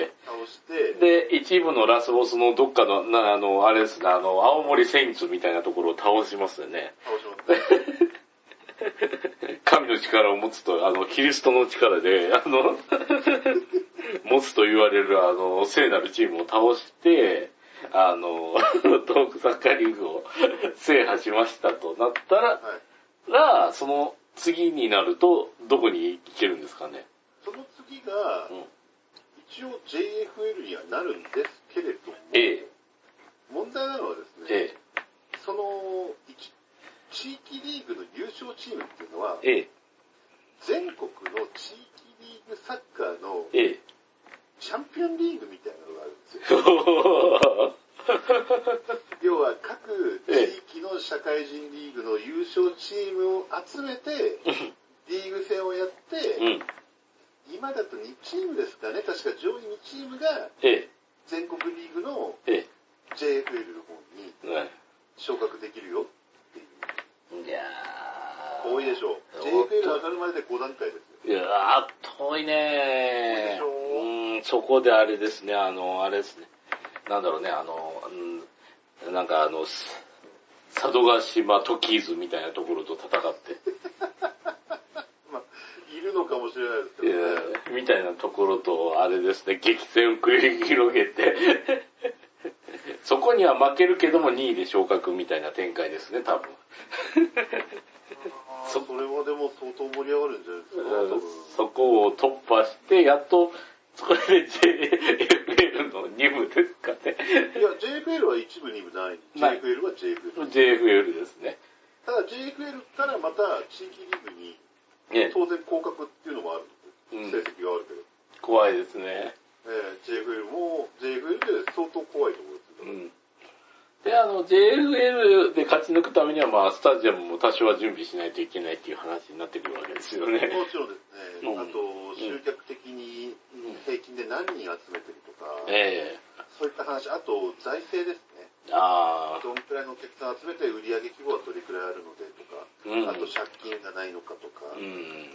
倒して、 で、一部のラスボスのどっかの、な、あの、あれですね、あの、青森セインツみたいなところを倒しますよね。 倒しますね。 神の力を持つと、あの、キリストの力で、あの、持つと言われる、あの、聖なるチームを倒して、あの、東北サッカーリーグを制覇しましたとなったら、はい、その次になると、どこに行けるんですかね。 その次が、うん、一応 ジェイエフエル にはなるんですけれども、 ええ、 問題なのはですね、ええ、その、地域リーグの優勝チームっていうのは、ええ、全国の地域リーグサッカーの、ええ、チャンピオンリーグみたいなのがあるんですよ。要は各地域の社会人リーグの優勝チームを集めて、リーグ戦をやって、うん、今だとにチームですかね、確か上位にチームが、全国リーグの ジェイエフエル の方に昇格できるよっていう。いやー。遠いでしょう。ジェイエフエル 上がるまででご段階ですよ。 いやー、遠いねー。遠いでしょう。うん、そこであれですね、あの、あれですね。なんだろうね、あの、うん、なんかあの、佐渡島トキーズみたいなところと戦って。 まあ、いるのかもしれないですけどね。 みたいなところと、あれですね、激戦を繰り広げて、そこには負けるけどもにいで昇格みたいな展開ですね、多分。 そ, それはでも相当盛り上がるんじゃないですか。多分そこを突破して、やっと、それで ジェイエフエル のに部ですかね。 いや、ジェイエフエル はいち部に部ない。ジェイエフエル は ジェイエフエル。 ジェイエフエル ですね。 ただ ジェイエフエル からまた地域リーグに、当然降格っていうのもある。うん、成績があるけど。 怖いですね。 えー、ジェイエフエル も、ジェイエフエル で相当怖いところですよ。うん。 で、あの、ジェイエフエル で勝ち抜くためには、まあ、スタジアムも多少は準備しないといけないっていう話になってくるわけですよね。 もちろんですね。うん、あと、集客的に平均で何人集めてるとか、うん、えー、そういった話、あと、財政ですね。ああ。どんくらいのお客さん集めて売上規模はどれくらいあるのでとか、うん、あと借金がないのかとか、うん、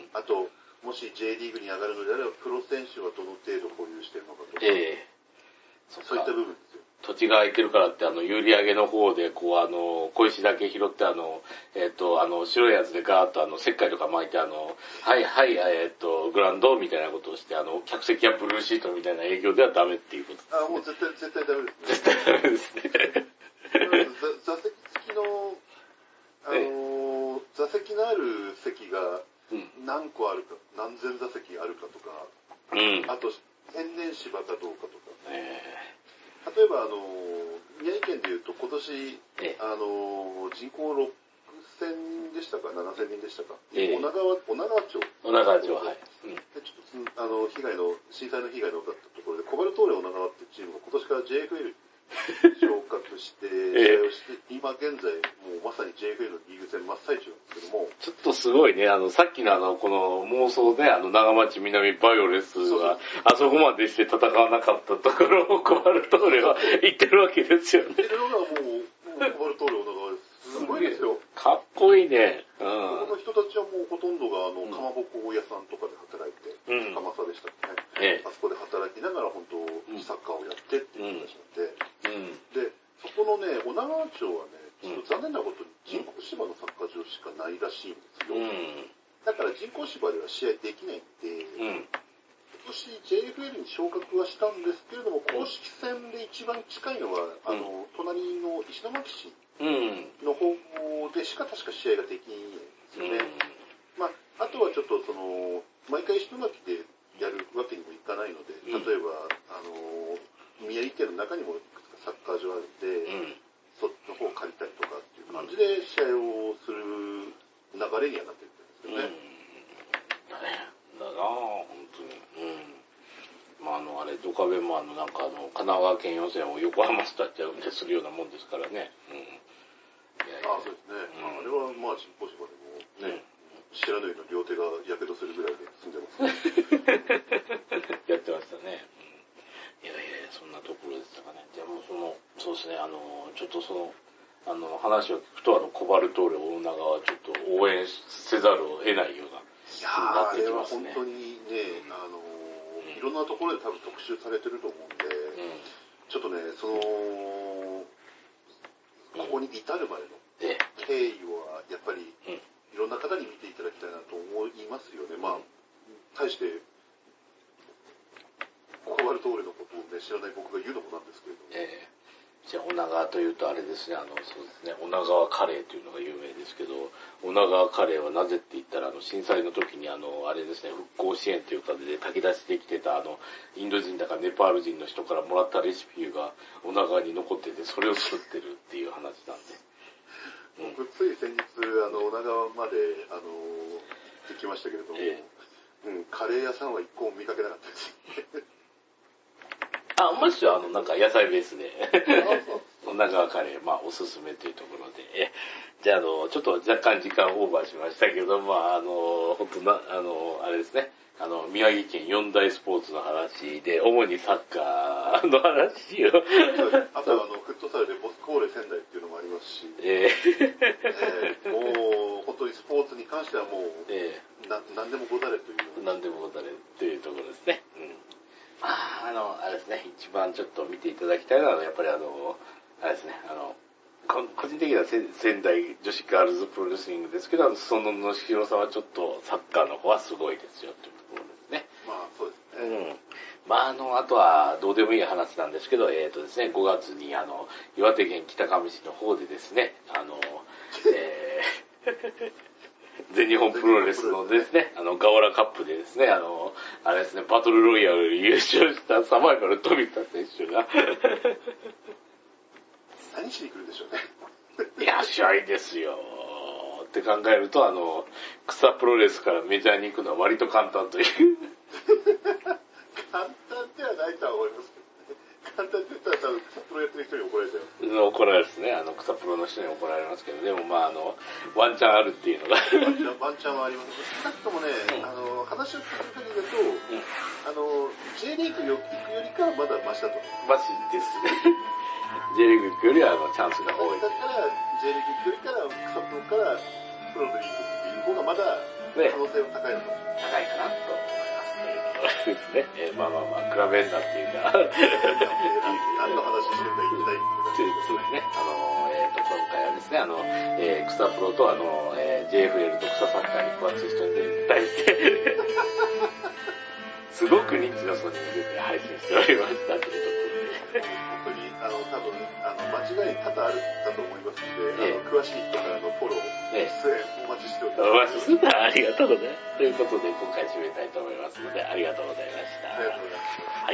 あと、もし J リーグに上がるのであれば、プロ選手はどの程度保有してるのかとか、えー、そ, そういった部分ですよ。 土地が空いてるからって、あの、売り上げの方で、こう、あの、小石だけ拾って、あの、えっ、ー、と、あの、白いやつでガーッと、あの、石灰とか巻いて、あの、はい、はい、えっ、ー、と、グラウンドみたいなことをして、あの、客席やブルーシートみたいな営業ではダメっていうことです、ね。 あ、もう絶対、絶対ダメですね。 絶対ダメですね。 座席付きの、あの、座席のある席が何個あるか、何千座席あるかとか、うん、あと、天然芝かどうかとか。えー例えば、あの、宮城県でいうと今年、あの、人口ろくせんにんでしたか、ななせんにんでしたか。ええ、女川、女川町。 女川町、はい。 うん、でちょっと、あの、被害の、震災の被害の多かったところで、コバルトーレ女川っていうチームが今年から ジェイエフエル に昇格して、試合をして、今現在、もうまさに ジェイエフエル のリーグ戦真っ最中なんですけども。 ちょっとすごいね、あの、さっきのあの、この妄想で、あの、長町南バイオレスが、あそこまでして戦わなかったところをコバルトーレは言ってるわけですよね。 言ってるのがもう、コバルトーレ女川です。すごいですよ。 かっこいいね。 うん。この人たちはもうほとんどが、あの、かまぼこ屋さんとかで働いて、うん、かまさでしたっけね。ええ、あそこで働きながら本当、サッカーをやってっていう話なんで、うん、で、そこのね、女川町はね、ちょっと残念なことに人工芝のサッカー場しかないらしいんですよ。うん、だから人工芝では試合できないんで、うん、今年 ジェイエフエル に昇格はしたんですけれども、公式戦で一番近いのは、あの、隣の石巻市の方でしか確か試合ができないんですよね。うん、まあ、あとはちょっとその、毎回石巻でやるわけにもいかないので、例えば、あの、宮城県の中にもいくつかサッカー場あるんで、うん、そっちの方を借りたりとかっていう感じで試合をする流れにはなってるんですよね。 うん、だなぁ、本当に。うん。まあ、あの、あれ、ドカベンもあの、なんかあの、神奈川県予選を横浜スタジアムでするようなもんですからね。うん。いやいやああ、そうですね。うん、あれはまあ、人工芝でもね、うん、知らぬいの両手がやけどするぐらいで済んでますね。 やってましたね。いやいや、そんなところでしたかね。でもその、そうですね、あの、ちょっとその、あの、話を聞くと、あの、コバルトーレ大長はちょっと応援せざるを得ないような気になってきますね。 いやー、あれは本当にね、あの、うん、いろんなところで多分特集されてると思うんで、うん、ちょっとね、その、ここに至るまでの経緯は、やっぱり、いろんな方に見ていただきたいなと思いますよね。まあ、対して、コバルトーレのことをね、知らない僕が言うのもなんですけれども。ええじゃあ、女川というとあれですね、あの、そうですね、女川カレーというのが有名ですけど、女川カレーはなぜって言ったら、あの、震災の時にあの、あれですね、復興支援というかで炊き出しできてた、あの、インド人だかネパール人の人からもらったレシピが女川に残ってて、それを作ってるっていう話なんで。 うん、僕、つい先日、あの、女川まで、あの、行きましたけれども、ええ、うん、カレー屋さんは一個も見かけなかったです。 あ、もしは、あの、なんか野菜ベースで。女川カレー、まあ、おすすめというところで。え、じゃあ、あの、ちょっと若干時間オーバーしましたけど、まあ、あの、本当な、あの、あれですね。あの、宮城県四大スポーツの話で、主にサッカーの話を。 あとは、あの、フットサルでボスコーレ仙台っていうのもありますし、えーえー、もう、本当にスポーツに関してはもう、えー、な何でもござれという。 何でもござれというところですね。うん。あ, あの、あれですね、一番ちょっと見ていただきたいのは、やっぱりあの、あれですね、あの、個人的には仙台女子ガールズプロレスリングですけど、その野代さんはちょっとサッカーの方はすごいですよ、というところですね。 まあ、そうですね。 うん。まあ、あの、あとは、どうでもいい話なんですけど、えっとですね、ごがつに、あの、岩手県北上市の方でですね、あの、えー、全日本プロレスのですね、あの、ガオラカップでですね、あの、あれですね、バトルロイヤル優勝したサバイバル富田選手が。 何しに来るんでしょうね。 いや、試合ですよ。って考えると、あの、草プロレスからメジャーに行くのは割と簡単という。 簡単ではないとは思いますけどね。簡単って言ったら多分草プロやってる人に怒られちゃう。 怒怒られるですね。あの、草プロの人に怒られますけど、でもまあ、あの、ワンチャンあるっていうのが。ワンチャン、ワンチャンはあります。少なくともね、うん、あの、話を聞く限りだと、うん、あの、J リーグよ行くよりかはまだマシだと思う。 マシですね。J リーグ行くよりはあのチャンスが多い。 だから、J リーグ行くよりから、草プロからプロのリーグっていう方がまだ可能性は高いのかもしれない。 高いかなと思います。ということですね。えー、まあまあまあ、比べんなっていうか。 何の話してるか言ってないということですね。あの、えっ、ー、と、今回はですね、あの、えー、草プロとあの、えー、ジェイエフエル と草サッカーに詳しい人に対して、すごく認知の層に向けて配信しておりましたということで。 本当に、あの、多分、あの、間違い多々あるかと思いますので、ええ、あの詳しい人からのフォロー、ええ、出演お待ちしております。お待ちしてありがとうございます。ということで、今回締めたいと思いますので、ありがとうございました。 ありがとうございます。 はい。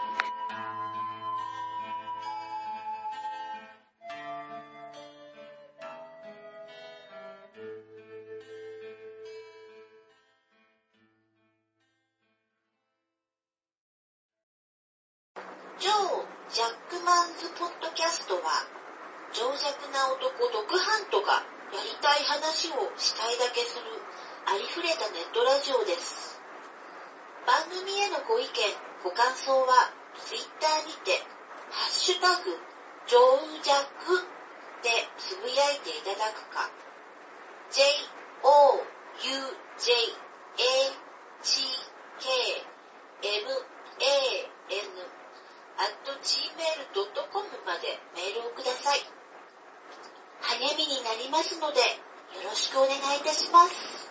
ジョー・ジャックマンズポッドキャストは、情弱な男ドクハントがやりたい話をしたいだけするありふれたネットラジオです。番組へのご意見、ご感想はツイッターにてハッシュタグジョージャックでつぶやいていただくか ジェイオーユージェイエージーケーエムエーエヌアットジーメールドットコム までメールをください。励みになりますのでよろしくお願いいたします。